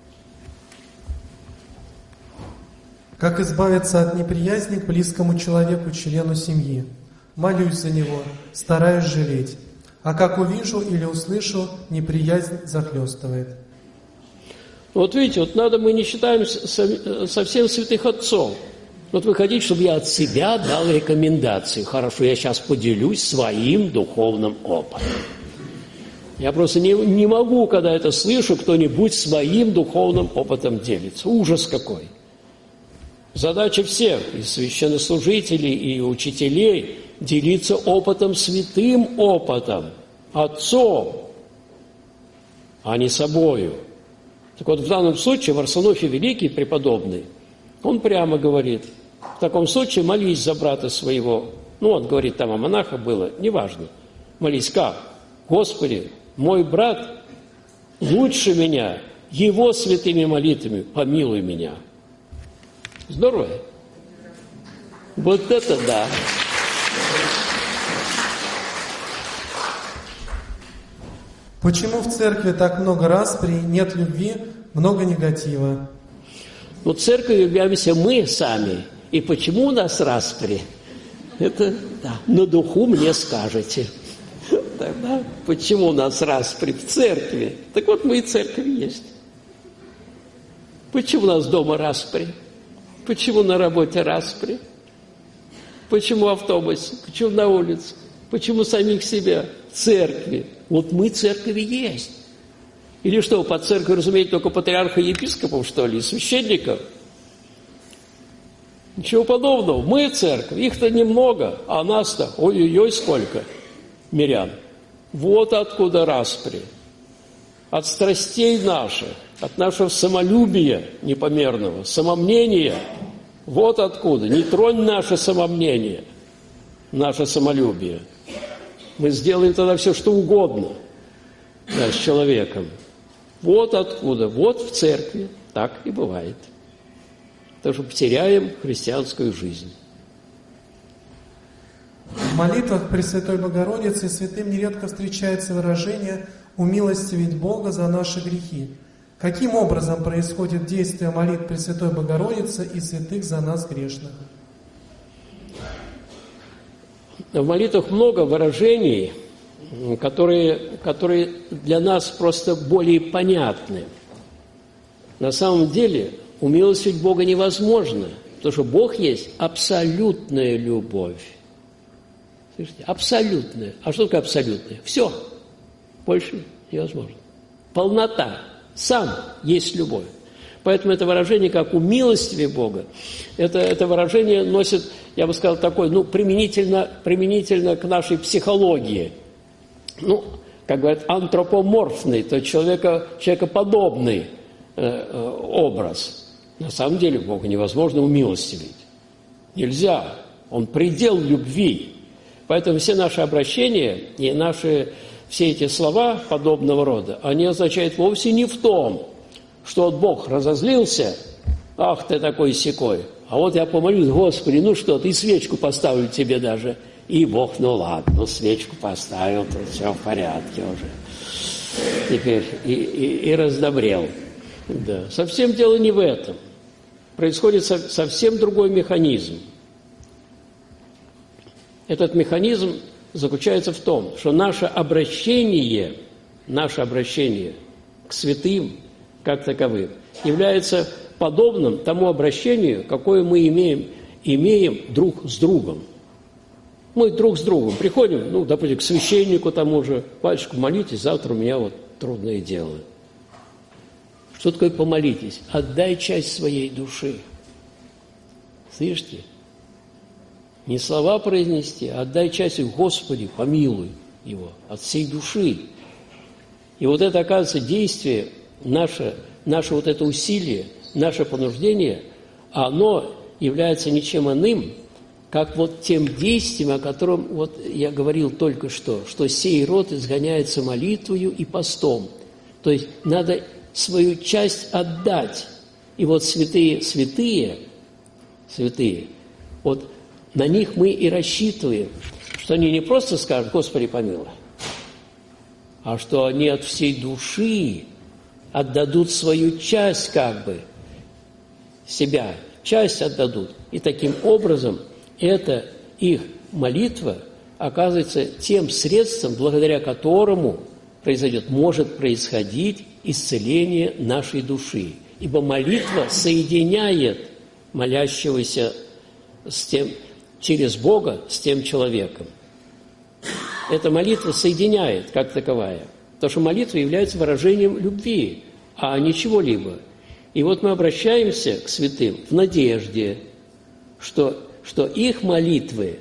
Как избавиться от неприязни к близкому человеку, члену семьи? Молюсь за него, стараюсь жалеть. А как увижу или услышу, неприязнь захлестывает. Вот видите, вот надо, мы не считаем совсем святых отцов. Вот вы хотите, чтобы я от себя дал рекомендации. Хорошо, я сейчас поделюсь своим духовным опытом. Я просто не, не могу, когда это слышу, кто-нибудь своим духовным опытом делится. Ужас какой. Задача всех, и священнослужителей, и учителей, делиться опытом, святым опытом, отцом, а не собою. Так вот, в данном случае Варсонофий Великий, преподобный, он прямо говорит, в таком случае молись за брата своего. Ну, он говорит, там о монахах было, неважно. Молись как? Господи, мой брат лучше меня, его святыми молитвами помилуй меня. Здорово? Вот это да! Почему в церкви так много распри, нет любви, много негатива? Ну, церковью являемся мы сами. И почему у нас распри? Это да, на духу мне скажете. Тогда почему у нас распри в церкви? Так вот, мы и церковь есть. Почему у нас дома распри? Почему на работе распри? Почему в автобусе? Почему на улице? Почему самих себя? В церкви. Вот мы церковь есть. Или что, под церковью разумеете только патриарха и епископов, что ли, и священников? Ничего подобного. Мы церковь, их-то немного, а нас-то ой-ой-ой сколько мирян. Вот откуда распри. От страстей наших, от нашего самолюбия непомерного, самомнения. Вот откуда. Не тронь наше самомнение, наше самолюбие. Мы сделаем тогда все, что угодно, да, с человеком. Вот откуда. Вот в церкви так и бывает. Потому что потеряем христианскую жизнь. В молитвах Пресвятой Богородицы святым нередко встречается выражение «умилостивить Бога за наши грехи». Каким образом происходит действие молитв Пресвятой Богородицы и святых за нас грешных? В молитвах много выражений, которые, которые для нас просто более понятны. На самом деле умилостивить Бога невозможно, потому что Бог есть абсолютная любовь. Слышите? Абсолютная. А что такое абсолютная? Все. Больше невозможно. Полнота. Сам есть любовь. Поэтому это выражение, как умилостивие Бога, это, это выражение носит, я бы сказал, такой, ну, применительно, применительно к нашей психологии. Ну, как говорят, антропоморфный, то есть человека, человекоподобный э, э, образ. На самом деле Бога невозможно умилостивить. Нельзя. Он предел любви. Поэтому все наши обращения и наши все эти слова подобного рода, они означают вовсе не в том, что вот Бог разозлился, ах ты такой сякой, а вот я помолюсь, Господи, ну что, ты свечку поставлю тебе даже. И Бог, ну ладно, ну свечку поставил, то все в порядке уже. Теперь и, и, и раздобрел. Да. Совсем дело не в этом. Происходит со, совсем другой механизм. Этот механизм заключается в том, что наше обращение, наше обращение к святым, как таковым, является подобным тому обращению, какое мы имеем, имеем друг с другом. Мы друг с другом приходим, ну, допустим, к священнику тому же, батюшка, молитесь, завтра у меня вот трудное дело. Что такое помолитесь? Отдай часть своей души. Слышите? Не слова произнести, а отдай часть, Господи, помилуй его от всей души. И вот это, оказывается, действие, наше, наше вот это усилие, наше понуждение, оно является ничем иным, как вот тем действием, о котором вот я говорил только что, что сей род изгоняется молитвою и постом. То есть надо свою часть отдать. И вот святые, святые, святые, вот на них мы и рассчитываем, что они не просто скажут «Господи, помилуй», а что они от всей души отдадут свою часть как бы, себя, часть отдадут. И таким образом эта их молитва оказывается тем средством, благодаря которому произойдет, может происходить исцеление нашей души. Ибо молитва соединяет молящегося с тем, через Бога с тем человеком. Эта молитва соединяет, как таковая. Потому что молитва является выражением любви, а не чего-либо. И вот мы обращаемся к святым в надежде, что, что их молитвы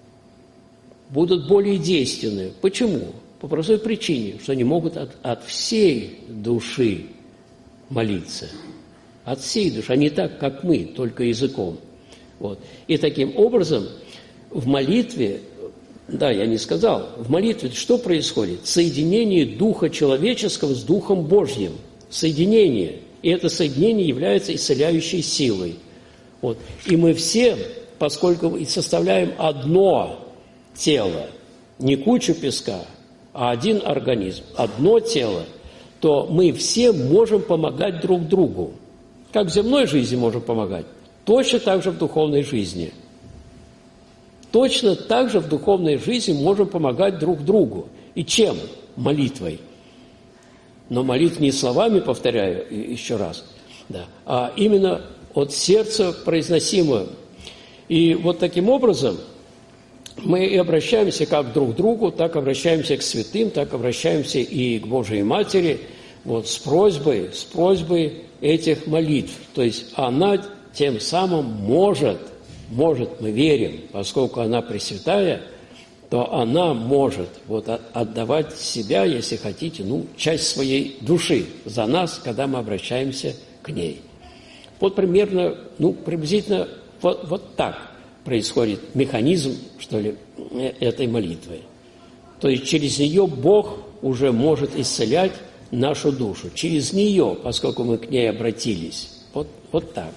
будут более действенны. Почему? По простой причине, что они могут от, от всей души молиться. От всей души, а не так, как мы, только языком. Вот. И таким образом в молитве Да, я не сказал. В молитве что происходит? Соединение духа человеческого с духом Божьим. Соединение. И это соединение является исцеляющей силой. Вот. И мы все, поскольку и составляем одно тело, не кучу песка, а один организм, одно тело, то мы все можем помогать друг другу. Как в земной жизни можем помогать, точно так же в духовной жизни. Точно так же в духовной жизни можем помогать друг другу. И чем? Молитвой. Но молитва не словами, повторяю еще раз, да, а именно от сердца произносимую. И вот таким образом мы и обращаемся как друг к другу, так обращаемся к святым, так обращаемся и к Божией Матери, вот, с просьбой, с просьбой этих молитв. То есть она тем самым может, может, мы верим, поскольку она пресвятая, то она может вот отдавать себя, если хотите, ну, часть своей души за нас, когда мы обращаемся к ней. Вот примерно, ну, приблизительно вот, вот так происходит механизм, что ли, этой молитвы. То есть через нее Бог уже может исцелять нашу душу. Через нее, поскольку мы к ней обратились. Вот, вот так.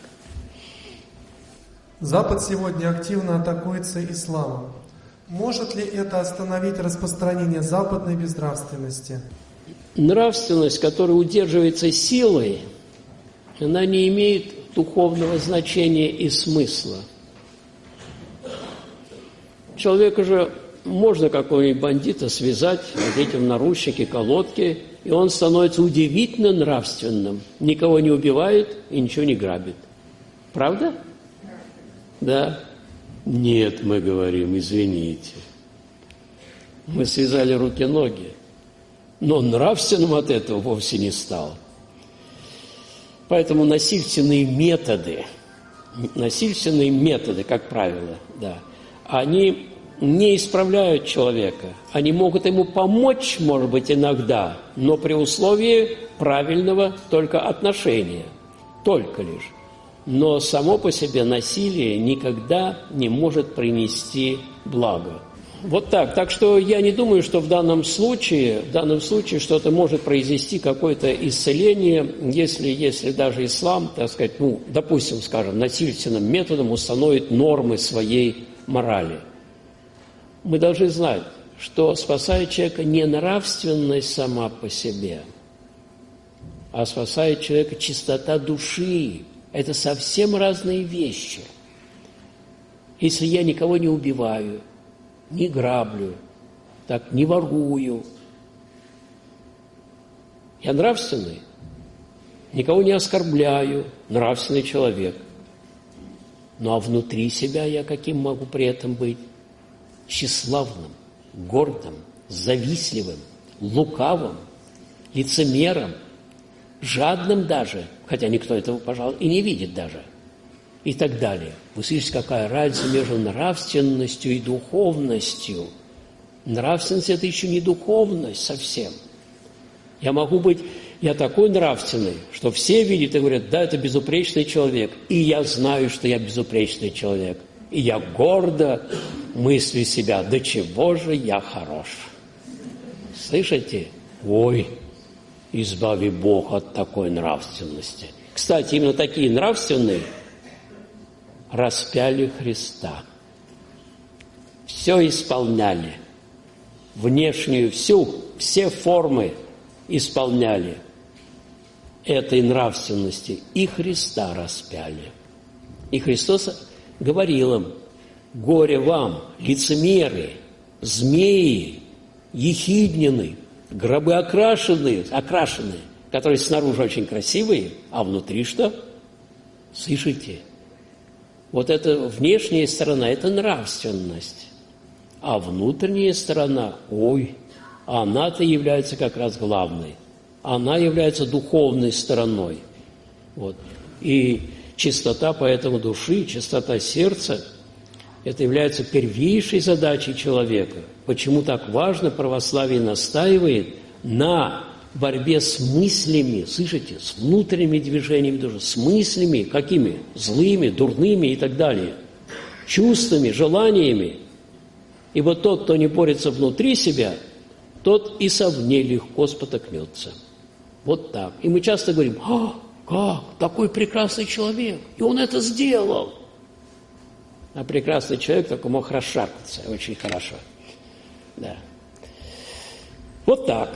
Запад сегодня активно атакуется исламом. Может ли это остановить распространение западной безнравственности? Нравственность, которая удерживается силой, она не имеет духовного значения и смысла. Человека же можно какого-нибудь бандита связать, одеть в наручники, колодки, и он становится удивительно нравственным. Никого не убивает и ничего не грабит. Правда? Да. Нет, мы говорим, извините. Мы связали руки-ноги. Но нравственным от этого вовсе не стал. Поэтому насильственные методы, насильственные методы, как правило, да, они не исправляют человека. Они могут ему помочь, может быть, иногда, но при условии правильного только отношения. Только лишь. Но само по себе насилие никогда не может принести благо. Вот так. Так что я не думаю, что в данном случае, в данном случае что-то может произвести какое-то исцеление, если, если даже ислам, так сказать, ну, допустим, скажем, насильственным методом установит нормы своей морали. Мы должны знать, что спасает человека не нравственность сама по себе, а спасает человека чистота души. Это совсем разные вещи. Если я никого не убиваю, не граблю, так, не ворую, я нравственный, никого не оскорбляю, нравственный человек. Ну а внутри себя я каким могу при этом быть? Тщеславным, гордым, завистливым, лукавым, лицемером, жадным даже, хотя никто этого, пожалуй, и не видит даже, и так далее. Вы слышите, какая разница между нравственностью и духовностью? Нравственность – это еще не духовность совсем. Я могу быть, я такой нравственный, что все видят и говорят, да, это безупречный человек, и я знаю, что я безупречный человек, и я гордо мыслю себя, до чего же я хорош. Слышите? Ой, избави Бог от такой нравственности. Кстати, именно такие нравственные распяли Христа. Все исполняли. Внешнюю всю, все формы исполняли этой нравственности. И Христа распяли. И Христос говорил им, горе вам, лицемеры, змеи, ехиднины, гробы окрашенные, окрашенные, которые снаружи очень красивые, а внутри что? Слышите? Вот эта внешняя сторона – это нравственность. А внутренняя сторона, ой, она-то является как раз главной. Она является духовной стороной. Вот. И чистота поэтому души, чистота сердца – это является первейшей задачей человека. Почему так важно, православие настаивает на борьбе с мыслями, слышите, с внутренними движениями души, с мыслями, какими? Злыми, дурными и так далее, чувствами, желаниями. Ибо тот, кто не борется внутри себя, тот и совне легко спотыкнется. Вот так. И мы часто говорим: «А, как? Такой прекрасный человек, и он это сделал». А прекрасный человек только мог расшаркаться очень хорошо. Да. Вот так.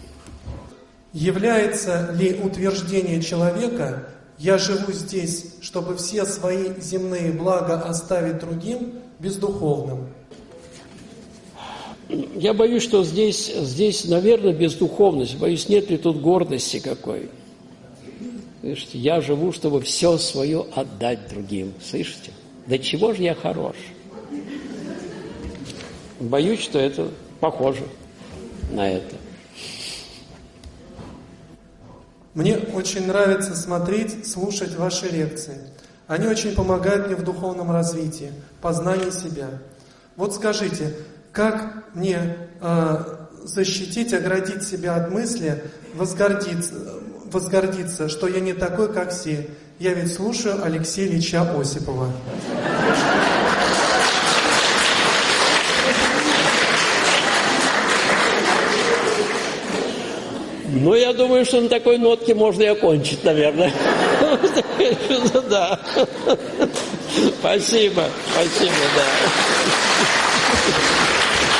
Является ли утверждение человека: «Я живу здесь, чтобы все свои земные блага оставить другим», бездуховным? Я боюсь, что здесь, здесь, наверное, бездуховность. Боюсь, нет ли тут гордости какой. Слышите, я живу, чтобы все свое отдать другим. Слышите? Да чего же я хорош? Боюсь, что это похоже на это. Мне очень нравится смотреть, слушать ваши лекции. Они очень помогают мне в духовном развитии, познании себя. Вот скажите, как мне э, защитить, оградить себя от мысли, возгордиться, возгордиться, что я не такой, как все? Я ведь слушаю Алексея Ильича Осипова. Ну, я думаю, что на такой нотке можно и окончить, наверное. Да. Спасибо, спасибо, да.